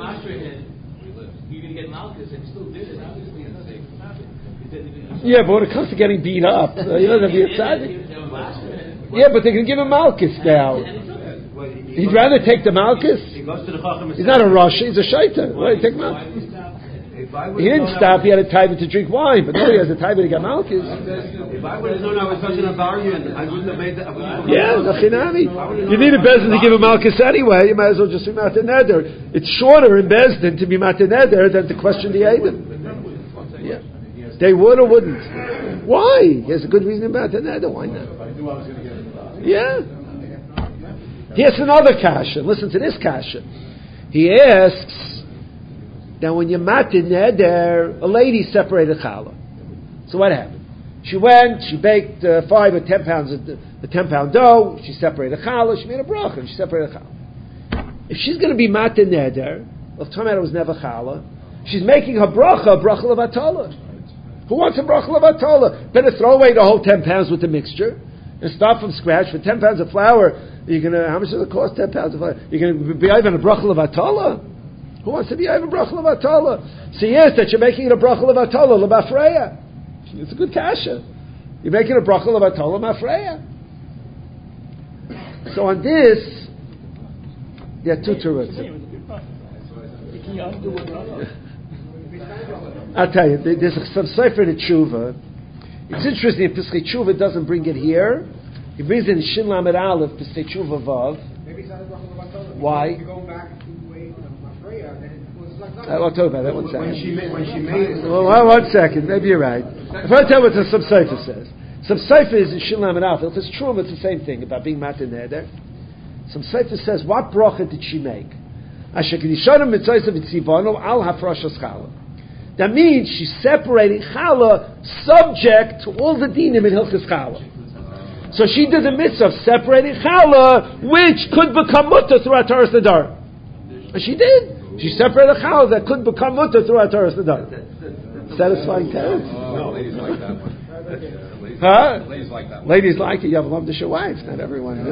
A: Yeah, but when it comes to getting beat up, you know, be a tzaddik. Yeah, but they can give him malchus now. He'd rather take the malchus. He's not a Russian, he's a shaitan. Why did he take malchus? He didn't stop, he had a time to drink wine, but now he has a time to get malchus.
F: If I would have known I was such an Avarian, I wouldn't have made that.
A: Yeah, Nachinami. You need a Bezdin to give him malchus anyway, you might as well just be matin neder. It's shorter in Bezdin to be matin neder than to question the Eidim. Yeah. They would or wouldn't. Why? He has a good reason about it. Why not? Yeah. He has another kasha. Listen to this kasha. He asks that when you're matin neder, a lady separated challah. So what happened? She went, she baked 5 or 10 pounds of the 10-pound dough, she separated challah, she made a bracha, and she separated challah. If she's going to be matin neder, well, it was never challah, she's making her bracha levatala. Who wants a bracha levatala? Better throw away the whole 10 pounds with the mixture and start from scratch. For 10 pounds of flour, you're going to, how much does it cost? 10 pounds of flour. You're going to be even a bracha levatala? Who wants to be even a bracha levatala? So yes, that you're making it a bracha levatala lebafreya. It's a good kasha. You're making a bracha levatala mafreya. So on this, there are two terutzim. I'll tell you, there's some sefer in Tshuva. It's interesting, if Pesach Tshuva doesn't bring it here, he brings it in Shin Lamed Aleph, Pesach Tshuva Vav. Why? I'll talk about that one second.
F: When she made
A: well, one second, maybe you're right. If I tell you what the some sefer says. Some sefer is in Shin Lamed Aleph. If it's true, it's the same thing about being matin neder. Some sefer says, what bracha did she make? Asher kedishanim mitzvayis v'tzivanu al hafrashas challah. That means she's separating challah subject to all the dinim in Hilchas Challah. So she did the mitzvah of separating challah, which could become mutter through Torah Sadarim. And she did. She separated challah that could become mutter through Torah Sadarim. Satisfying teretz?
C: No, ladies like that one.
A: Huh?
C: Ladies like that one.
A: Ladies like it. You have love to show wives. Not everyone.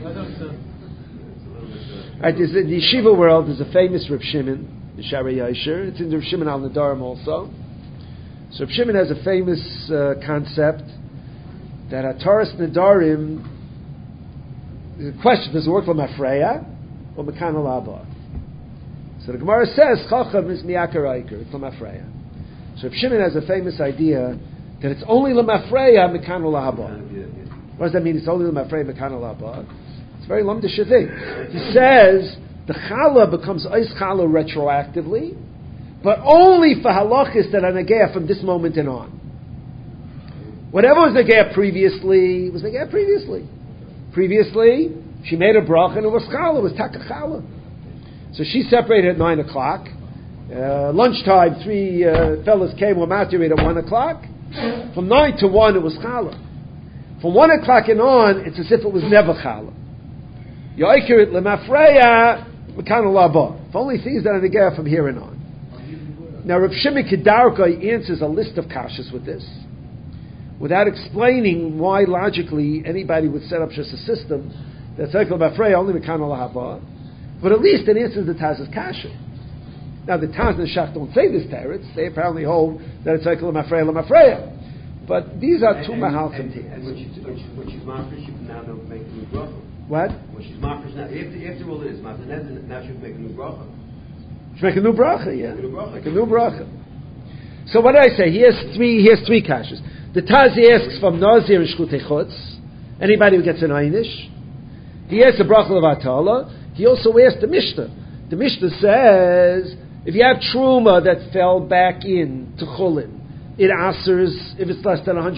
A: Right, in the yeshiva world, there's a famous Reb Shimon, the Shara Yasher. It's in the Reb Shimon al Nadarim also. So Reb Shimon has a famous concept that Hataras Nadarim. The question: does it work for Mafreya or Mekan Alaba? So the Gemara says Chacham is Miyakar Aiker. It's Mafreya. So Reb Shimon has a famous idea that it's only Lamafreya Mekan Alaba. What does that mean? It's only Lamafreya Mekan Alaba. It's very lam d'shavik. He says the challah becomes ice challah retroactively, but only for halachis that are negea from this moment and on. Whatever was negea previously was negea previously. Previously, she made a bracha and it was challah, it was taka challah. So she separated at 9 o'clock. Lunchtime, 3 fellas came, were matured at 1 o'clock. From 9 to 1, it was challah. From 1 o'clock and on, it's as if it was never challah. Yoikir lemafreya mekan laba. If only things that are negea from here and on. Now, Rav Shimon Kedarka answers a list of kashas with this, without explaining why logically anybody would set up just a system that's like lemafreya only mekan laba. But at least it answers the Taz's kasha. Now, the Taz and the Shach don't say this teretz. They apparently hold that it's like lemafreya. But these are two mahalchim.
F: And when she's mafresh, she can now make a new bracha.
A: What?
F: When she's mafresh now, after all this, now she can make a new bracha.
A: She make a new bracha, yeah.
F: Make
A: a new bracha. So what did I say? He has three kashas. The Taz asks from Nazir and Shchutei Chutz, anybody who gets an Einish. He asked the bracha levatala. He also asked the Mishnah. The Mishnah says, if you have truma that fell back in to chulin, it asers if it's less than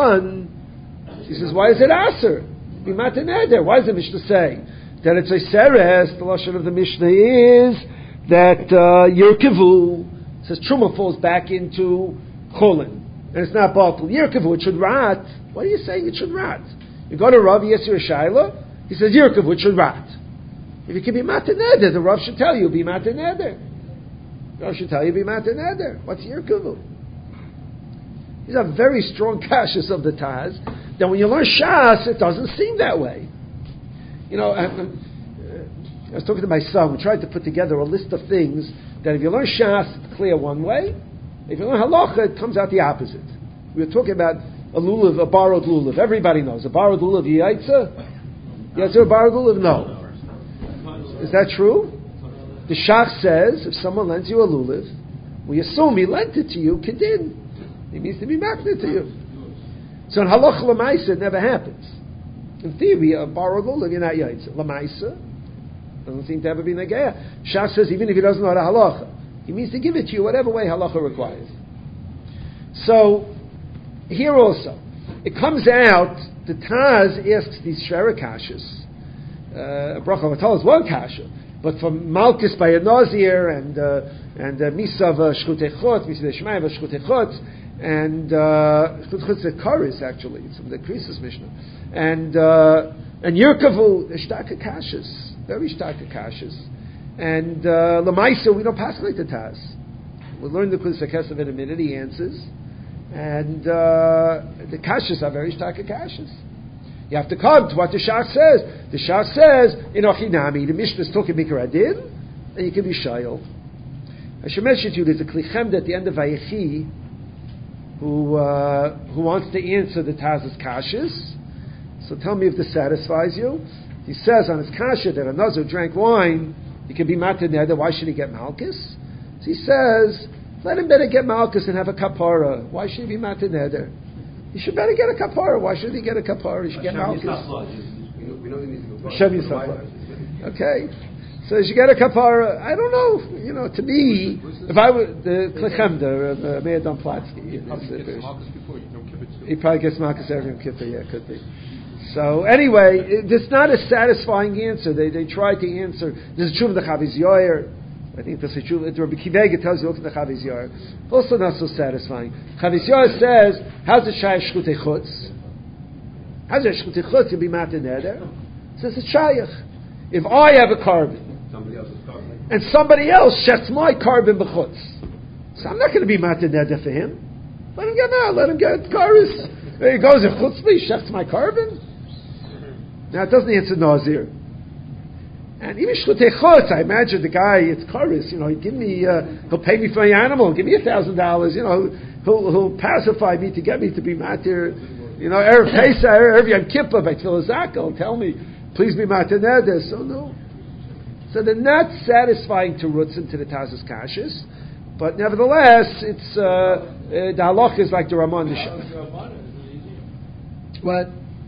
A: 101. He says, why is it aser? Be matin neder. Why does the Mishnah say that it's a seres? The lashon of the Mishnah is that yirkevu says truma falls back into chulin, and it's not batal. Yirkevu, it should rot. What are you saying? It should rot. You go to Rav Yisur Shaila. He says yirkevu, it should rot. If you can be matin neder, the Rav should tell you be matin neder. The Rav should tell you be matin neder. What's yirkevu? These are very strong kashas of the Taz. That when you learn Shas, it doesn't seem that way. You know, I was talking to my son. We tried to put together a list of things that if you learn Shas, it's clear one way. If you learn Halacha, it comes out the opposite. We were talking about a lulav, a borrowed lulav. Everybody knows a borrowed lulav. Yaitza? Yes, a borrowed lulav? No. Is that true? The Shach says if someone lends you a lulav, we assume he lent it to you kedin. He means to be magnet to you. So in halacha l'maisa, it never happens. In theory, a borrowed lulav, you're not yaitza. L'maisa doesn't seem to ever be negaya. Shach says even if he doesn't know the halacha, he means to give it to you whatever way halacha requires. So here also, it comes out. The Taz asks these shara kashas. Bracha v'tal is one kasha, but from Malchus by a Nazir and Misav Shchutei Chutz, Misav Shmai Shchutei Chutz, and Chutz Karis actually, it's from the Krisus Mishnah, and Yirkavu, Shtaka Kashas, very Shtaka Kashas, and Lamaisa, we don't pass like the Taz. We'll learn the Krisus Kesav in a minute. He answers, and the Kashas are very Shtaka Kashas. You have to come to what the Shach says. The Shach says in Ochinami, the Mishnah is talking Mikra Adin, and you can be Shayil. I should mention to you, there's a Klichem at the end of Vayechi who wants to answer the Taz's Kashas. So tell me if this satisfies you. He says on his Kasha that a Nazir drank wine, he can be Matan Neder, why should he get Malchus? So he says, let him better get Malchus and have a Kapara. Why should he be Matan Neder? He should better get a Kapara. Why should he get a Kapara? He should get Malchus.
F: We know he needs to go.
A: Hashem Yisafla. Okay. So you should get a kapara. I don't know. You know, to me, if I were the Klechemda, Meir Don Platsky, he probably gets Malchus every Yom Kippur. Yeah, could be. So anyway, it's not a satisfying answer. They tried to answer. This is true of the Chaviz Yoyer. I think this is true. Rabbi Kivega tells you look at the Chaviz Yoyer. Also not so satisfying. Chaviz Yoyer says, "How's the Shayach Shchutei Chutz? How's the Shchutei Chutz? You'll be Matan Neder." Says it's Shayach. If I have a carbon.
F: Somebody else's carbon.
A: And somebody else shets my carbon b'chutz. So I'm not going to be matin neder for him. Let him get out. Let him get karis. There he goes. If chutzli shets my carbon. Now it doesn't answer Nazir. And even shchutei chutz, I imagine the guy, it's karis. You know, he'll give me. He'll pay me for my animal. Give me $1,000. You know, he'll pacify me to get me to be matir. You know, erev Pesach, erev Yom Kippur, by Tefillah Zakal, tell me, please be matin neder. So no. So they're not satisfying to Rutzin, to the Taz's Kashas, but nevertheless, it's the halach is like the Ramon. What?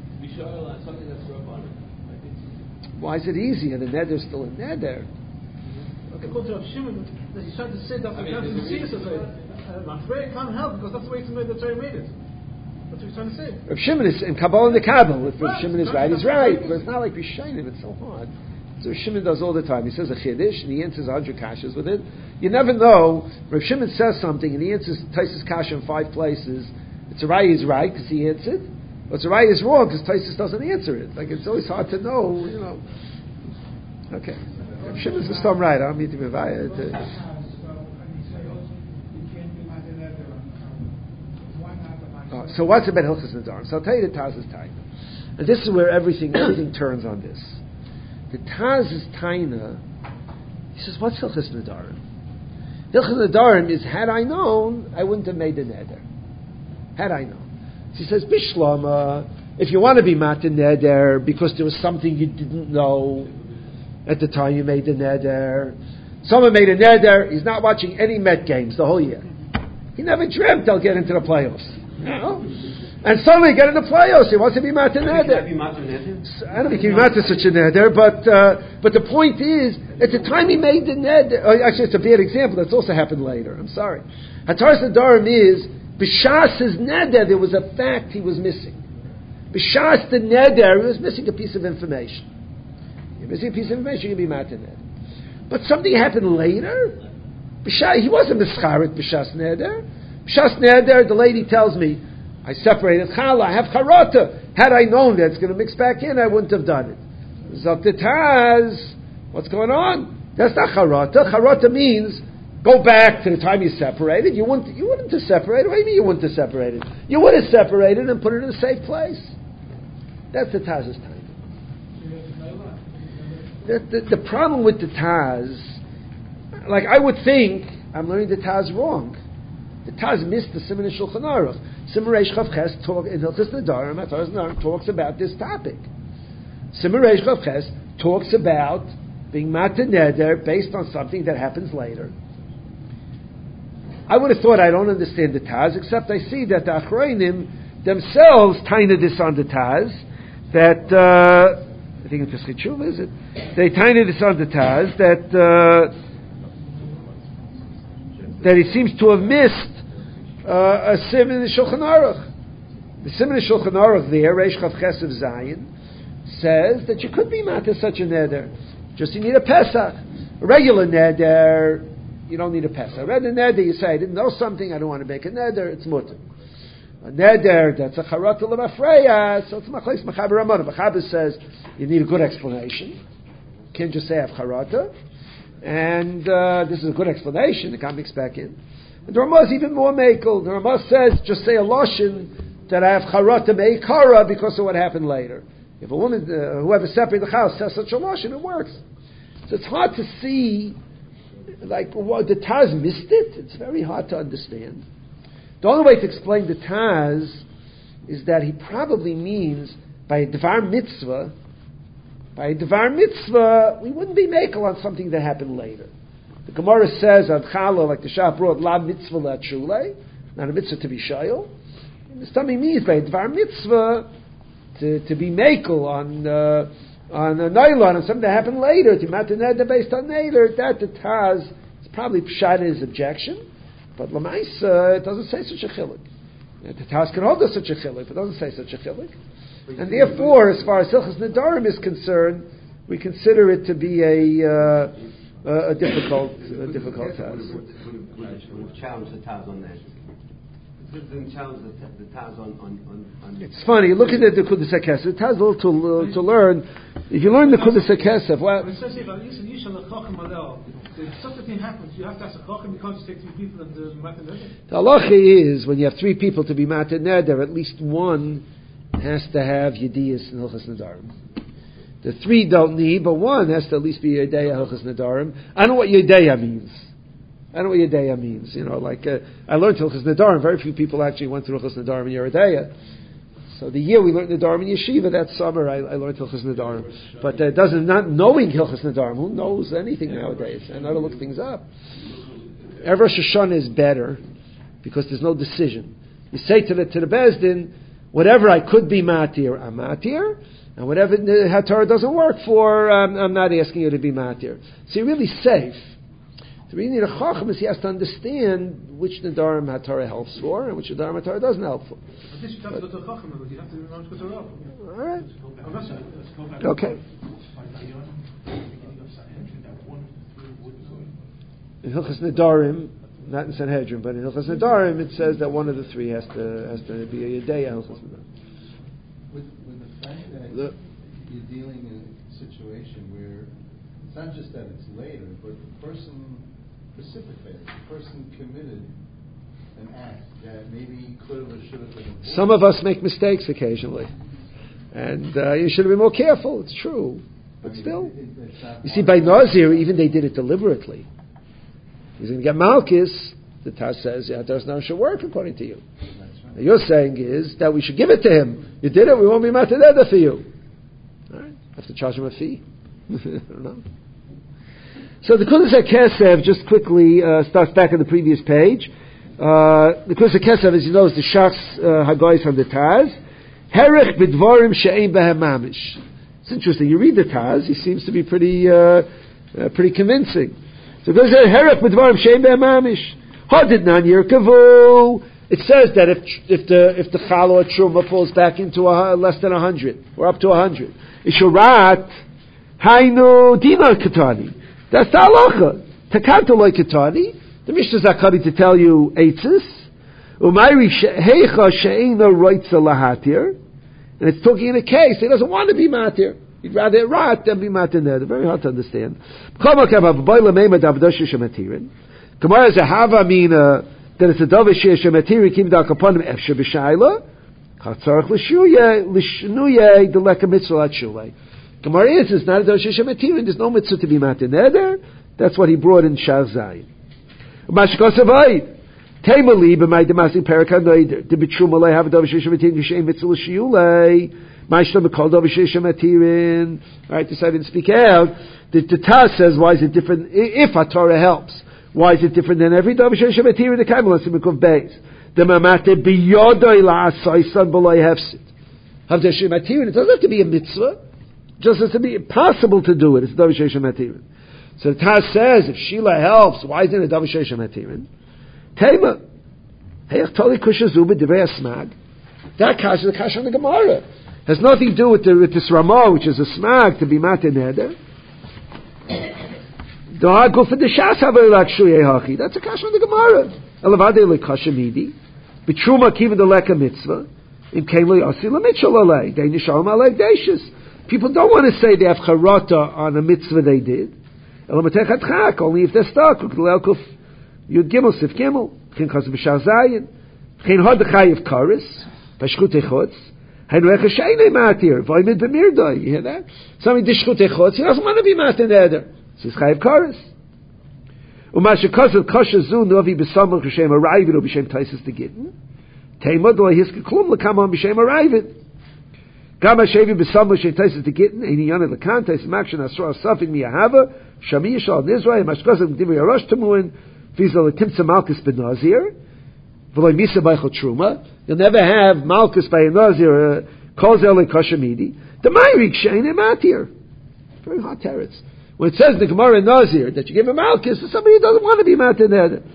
A: Why is it easier? The neder is still a neder.
D: According to Rav Shimon, that he's trying to say that we can't see this as I'm afraid it can't help because that's the way the Torah made it. That's what he's trying to say.
A: Rav Shimon is in Kabbalah and the Kabbalah. If Rav Shimon is right, he's right. But it's not like Rishonim. It's so hard. So Rav Shimon does all the time. He says a chiddush and he answers 100 kashas with it. You never know. Rav Shimon says something and he answers Taisus kasha in 5 places. It's a Rai is right because he answered, but it's a Rai is wrong because Taisus doesn't answer it. Like it's always hard to know. You know. Okay. Rav Shimon's the storm right. I don't mean to be via. So what's about Hilchas Nadarim? So I'll tell you the Taz's time, and this is where everything turns on this. The Taz's Taina, he says, what's Hilchas Nadarim? Hilchas Nadarim is, had I known, I wouldn't have made the neder. Had I known. So he says, Bishlama, if you want to be Matan Neder because there was something you didn't know at the time you made the neder. Someone made a neder, he's not watching any Met games the whole year. He never dreamt they'll get into the playoffs. And suddenly get in the playoffs. He wants to be Matan Neder.
F: I
A: don't think he be Matan such a Neder, but the point is, at the time he made the Neder, actually it's a bad example, that's also happened later, I'm sorry. Hataras Nedarim is, B'shas' Neder, there was a fact he was missing. B'shas the Neder, he was missing a piece of information. You're missing a piece of information, you can be Matan Neder. But something happened later, he wasn't Mischaret B'shas Neder. B'shas Neder, the lady tells me, I separated challah, I have charata. Had I known that it's going to mix back in, I wouldn't have done it. Zaktataz, what's going on? That's not charata. Charata means go back to the time you separated. You wouldn't have separated. What do you mean you wouldn't have separated? You would have separated and put it in a safe place. That's the Taz's time. The problem with the Taz, like I would think, I'm learning the Taz wrong. The Taz missed the Siman Shulchan Aruch. Siman Reish Chav Ches in Hilchos Nedarim, Hataras Nedarim talks about this topic. Siman Reish Chav Ches talks about being Matan Neder based on something that happens later. I would have thought I don't understand the Taz, except I see that the Achronim themselves taina this on the Taz, that, I think it's Pesach Tshuva, is it? They taina this on the Taz, that he seems to have missed a Siman in the Shulchan Aruch. The Siman in the Shulchan Aruch there, Reish Chav Ches of Zion, says that you could be Matan such a Neder. Just you need a Pesach. A regular Neder, you don't need a Pesach. A regular Neder, you say, I didn't know something, I don't want to make a Neder, it's mutter. A Neder, that's a Charata L'Mafreya, so it's Machlekes Mechaber Ramona. Mechaber says, you need a good explanation. You can't just say I have Charata. And this is a good explanation, it can't mix back in. And the Ramah is even more makel. The Ramah says, just say a lashon that I have charata meikara because of what happened later. If a woman, whoever separated the house, says such a lashon, it works. So it's hard to see, like, what the Taz missed it. It's very hard to understand. The only way to explain the Taz is that he probably means by a Dvar Mitzvah, we wouldn't be makel on something that happened later. The Gemara says on Challah, like the Shah brought, la mitzvah la tshulei, not a mitzvah to be shayil. And this tummy means by a Dvar Mitzvah to be makel on a nylon, on something that happened later, to Matan Neder based on later, that the Taz is probably pshat in his objection, but Lamaisa, it doesn't say such a chilik. The Taz can hold us such a chilik, but it doesn't say such a chilik. And therefore, as far as Hilchos Nedarim is concerned, we consider it to be a difficult Taz.
F: We've challenged the Taz on that. It didn't challenge the Taz on
A: It's funny, look at the Kudas HaKesef. The Taz a little to learn. If you learn the Kudas HaKesef, well...
D: It says here, if such a thing happens, you have to ask a chacham, you can't just take 3 people and do Matan Neder.
A: The halacha is, when you have 3 people to be Matan Neder, at least one has to have Yediyas and Hilchos Nedarim. The 3 don't need, but one has to at least be Yedeya Hilchos Nedarim. I don't know what Yedeya means. You know, like, I learned Hilchos Nedarim. Very few people actually went through Hilchos Nedarim and Yedeya. So the year we learned Nedarim in Yeshiva, that summer I learned Hilchos Nedarim. But it doesn't, not knowing Hilchos Nedarim, who knows anything nowadays? I know to look things up. Erev Rosh Hashanah is better because there's no decision. You say to the Beis Din, whatever I could be matir, I'm matir, and whatever the Hatorah doesn't work for, I'm not asking you to be matir. So you're really safe. The reason you need a chacham is he has to understand which Nedarim Hatorah helps for and which Nedarim Hatorah doesn't help for.
D: But you have to go to a chacham, but you have to remember to go to a Rav.
A: All right. Okay. In Hilchos Nedarim, not in Sanhedrin, but in Hilchos Nedarim, it says that one of the 3 has to be a Yedeya Hilchos Nedarim.
G: With the fact that you're dealing in a situation where it's not just that it's later, but the person precipitated, the person committed an act that maybe could have or should have been avoided.
A: Some of us make mistakes occasionally, and you should have been more careful. It's true, but still, you see, by Nazir, even they did it deliberately. He's going to get Malchus. The Taz says, yeah, there's no should work according to you. Right. You're saying is that we should give it to him. You did it, we won't be Matan Neder for you. All right, have to charge him a fee. I don't know. So the Kudas HaKesef, just quickly, starts back on the previous page. The Kus HaKesav, as you know, is the Shach's Hagoy from the Taz. Herech b'dvarim she'ein behem mamish. It's interesting. You read the Taz, he seems to be pretty convincing. So it goes there, Herech b'dvarim she'ein behem mamish. Hadidnan yirkavu. It says that if the chala or truma falls back into less than 100 or up to 100, ishurat hainu dinar katani. That's the halacha. Takanta loy katani. The Mishnah Zakari to tell you eitzis. Umayri heicha she'ena roitza lahatir. And it's talking in a case he doesn't want to be matir. He'd rather rat than be matir there. They're very hard to understand. Gemara is a hava mina that it's a davish shematiri kim da kapanim efshe b'shayla chatzarach l'shnuye deleka mitzvah atshulei. Gemara is it's not a davish shematiri. There's no mitzvah to be matir there. That's what he brought in Shav Zayin. Mashkosavai Taimali b'may demasi perakanoid the bitruma have a davish shematiri kishem mitzvah l'shulei. Ma'ishlam called davish shematirin. Right, this I didn't speak out. The Taz says why is it different if a Torah helps. Why is it different than every davish shematiri in the Kaimel Simikov Beis? The mamate biyodoi la'asaisan b'loy hefsit. Davish shematirin. It doesn't have to be a mitzvah. It just has to be possible to do it. It's davish shematirin. So the Taz says if Sheila helps, why isn't it davish shematirin? Tema heyach toli kushazu b'divrei asmag. That kasha is the kasha on the Gemara. Has nothing to do with this Ramah, which is a smag to be matin neder. Go for the shas havelak shuyei hachi. That's a kasha on the Gemara. Elavade le kasha midi. B'truma kiven the leka mitzvah. Im kein lo yasi l'mitchel alei. Dei nishalom alei deishis. People don't want to say they have charata on a mitzvah they did. Elamatech atchak. Only if they're stuck. Ukdel kuf yud gimel sif gimel. Chen chas b'shar zayin. Chen hod chayiv karis. Pashchut echotz. Hein recha she'enei matir. V'oimid b'mirdoi. You hear that? Somebody dishchut echotz. He doesn't want to be matir neder. Says chayiv karis. Umashe kazel kasha zu novi b'samach b'shem arayvid or b'shem taisis to gitten. Teima do hiske klum l'kamon b'shem arayvid. Gama shevi b'samach b'shem taisis to gitten. Eini yana l'kan taisis makshan asra asafin miyahava. Shami yishal nizray. Umashe kazel m'divri arash tamuin. Vizal l'timtza malchus b'nazir. V'loi misa b'aychot truma. You'll never have malchus by a nazir. Kozel l'kasha midi. The mayrik she'enei matir. Very hard teretz. When it says the Gemara in Nazir that you give a malchus to somebody who doesn't want to be matir neder.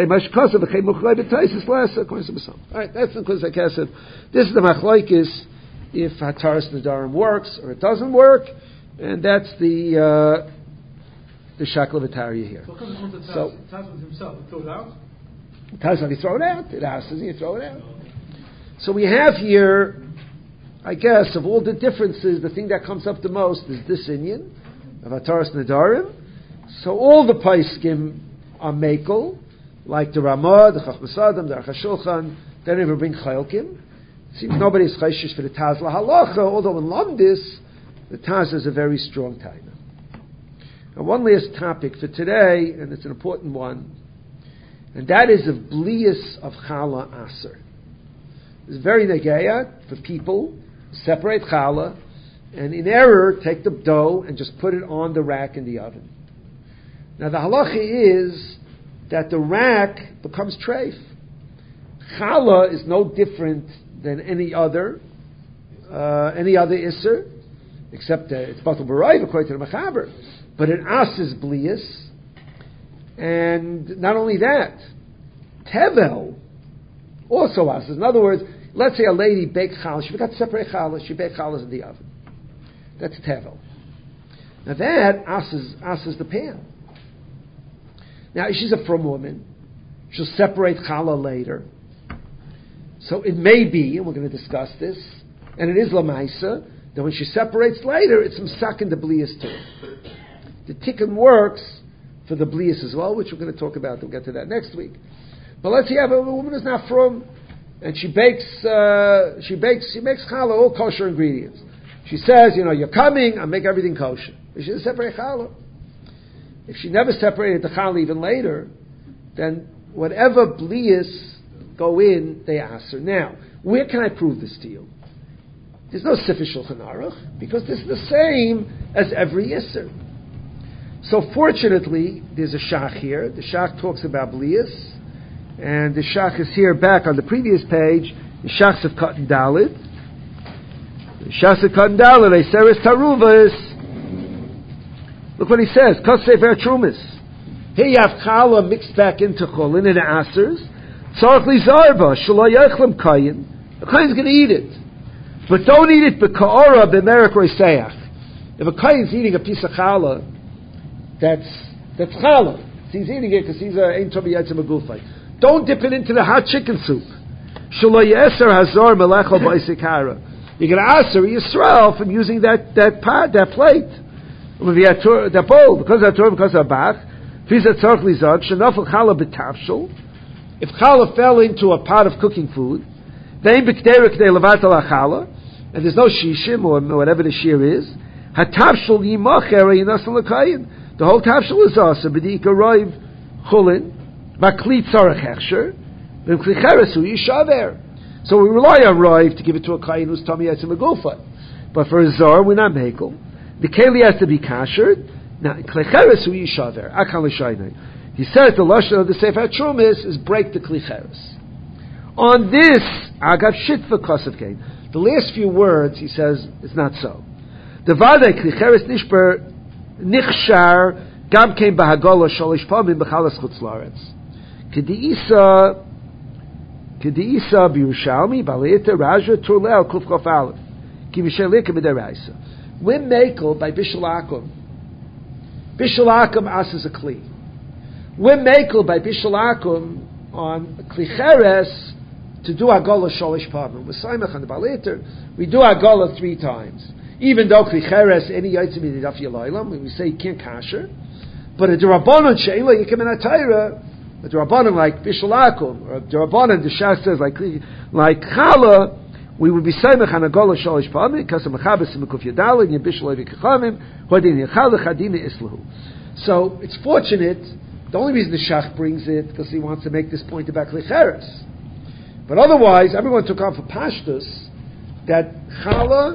A: Alright, that's the Kus HaKesav. This is the machlokes if Hataras Nedarim works or it doesn't work, and that's the Shakla V'Tarya here.
D: So Taz himself throw it out.
A: Taz, he throw it out. It asks, he throw it out. So we have here, I guess, of all the differences, the thing that comes up the most is this Inyan of Hataras Nedarim. So all the Paiskim are Mekel, like the Ramah, the Chachmas Adam, the Aruch HaShulchan. They never bring Chalkim. It seems nobody's chayshish for the Taz LaHalacha, although in Lomdis, the Taz is a very strong taina. Now one last topic for today, and it's an important one, and that is of Blias of Chala Aser. It's very negayat for people separate Chala, and in error, take the dough and just put it on the rack in the oven. Now the halacha is that the rack becomes treif. Challah is no different than any other isser, except that it's batal b'rayv according to the Mechaber. But it asses blias, and not only that, tevel also asses. In other words, let's say a lady baked challah, she forgot to separate challah, she baked challahs in the oven. That's tevel. Now that asses the pan. Now if she's a frum woman, she'll separate challah later. So it may be, and we're going to discuss this, and it is lamaisa, that when she separates later, it's msakin the blias too. The tikkun works for the blias as well, which we're going to talk about. We'll get to that next week. But let's say a woman is not frum, and she makes challah, all kosher ingredients. She says, you're coming, I'll make everything kosher. She doesn't separate challah. If she never separated the challah even later, then whatever blias go in, they ask her. Now, where can I prove this to you? There's no Sifir Shulchan Aruch, because this is the same as every Yisr. So fortunately, there's a Shach here. The Shach talks about blias, and the Shach is here back on the previous page. The Shachs of Cotton Dalit. The Shachs of Cotton Dalit, Eiseres Taruvas. Look what he says. Kosefer Trumas. Here you have challah mixed back into cholin and asers. Tzarech lizarba shelo yechlem kayin. The kayin's going to eat it, but don't eat it b'kaora b'merek roiseach. If a kayin's eating a piece of challah, that's challah. He's eating it because he's ein tobi yatzim agufay. Don't dip it into the hot chicken soup. Shelo yeser hazor melechol ba'isik. You're going to aser Yisrael from using that pot, that plate, that bowl, because of Torah, because of Bach. If challah fell into a pot of cooking food, and there's no shishim or whatever the shear is, the whole tafshel is also b'dika roiv chulin makli tzarech hechsher v'mkli cheresu yishaver. So we rely on roiv to give it to a kayin who's tummy yatzim agufa, but for a zor we're not mekel. The keli has to be kashered. Now, klicheres hu yishaver akal l'shaynei. He says the lashon of the Sefer Trumis is break the klicheres. On this, agav shitva kosav kain. The last few words he says it's not so. The vade klicheres nishber nichshar gam kein bahagola sholish pamim b'chalas chutz laaretz. Kediisa b'Yerushalmi b'aleita raja turlel kuf kof aleph ki mishelika b'deraisa. We're makel by Bishul Akum. Bishul Akum asks a kli. We're makel by Bishul Akum on klicheres to do Agola Sholish Pavim. With Saimach and the Balater, we do Agola 3 times. Even though klicheres any yitzim in the Daf Yelaylam, when we say you can't kasher, but a Durabanan Sheila you come in a Torah, a Durabanan like Bishul Akum, or a Durabanan the Shas says like Chala. We would be saimach on a gola shalish pa'amim because of mechabes and mekuf yadal and yebishal levi kachamim hodin yachal chadina islahu. So it's fortunate. The only reason the Shach brings it because he wants to make this point about klicheres. But otherwise, everyone took off for pashtus that challah.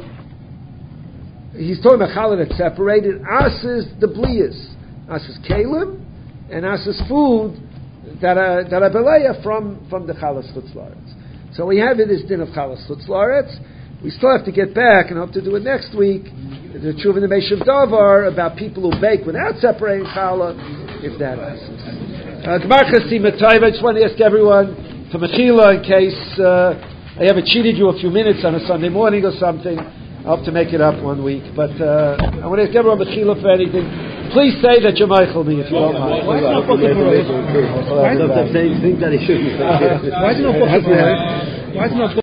A: He's talking about challah that's separated. Asses the bliyas, asses kalim, and asses food that are beleya from the chalas chutz laaretz. So we have in this din of Chalas Chutz Laaretz. We still have to get back and hope to do it next week. The Tshuva and the Meishav Davar about people who bake without separating challah, if that happens. Gmar Chasim Atayv. I just want to ask everyone for Mechila, in case I haven't cheated you a few minutes on a Sunday morning or something. I hope to make it up one week. But I want to ask everyone Mechila for anything. Please say that you're Michael me if you don't mind.
F: Why is it not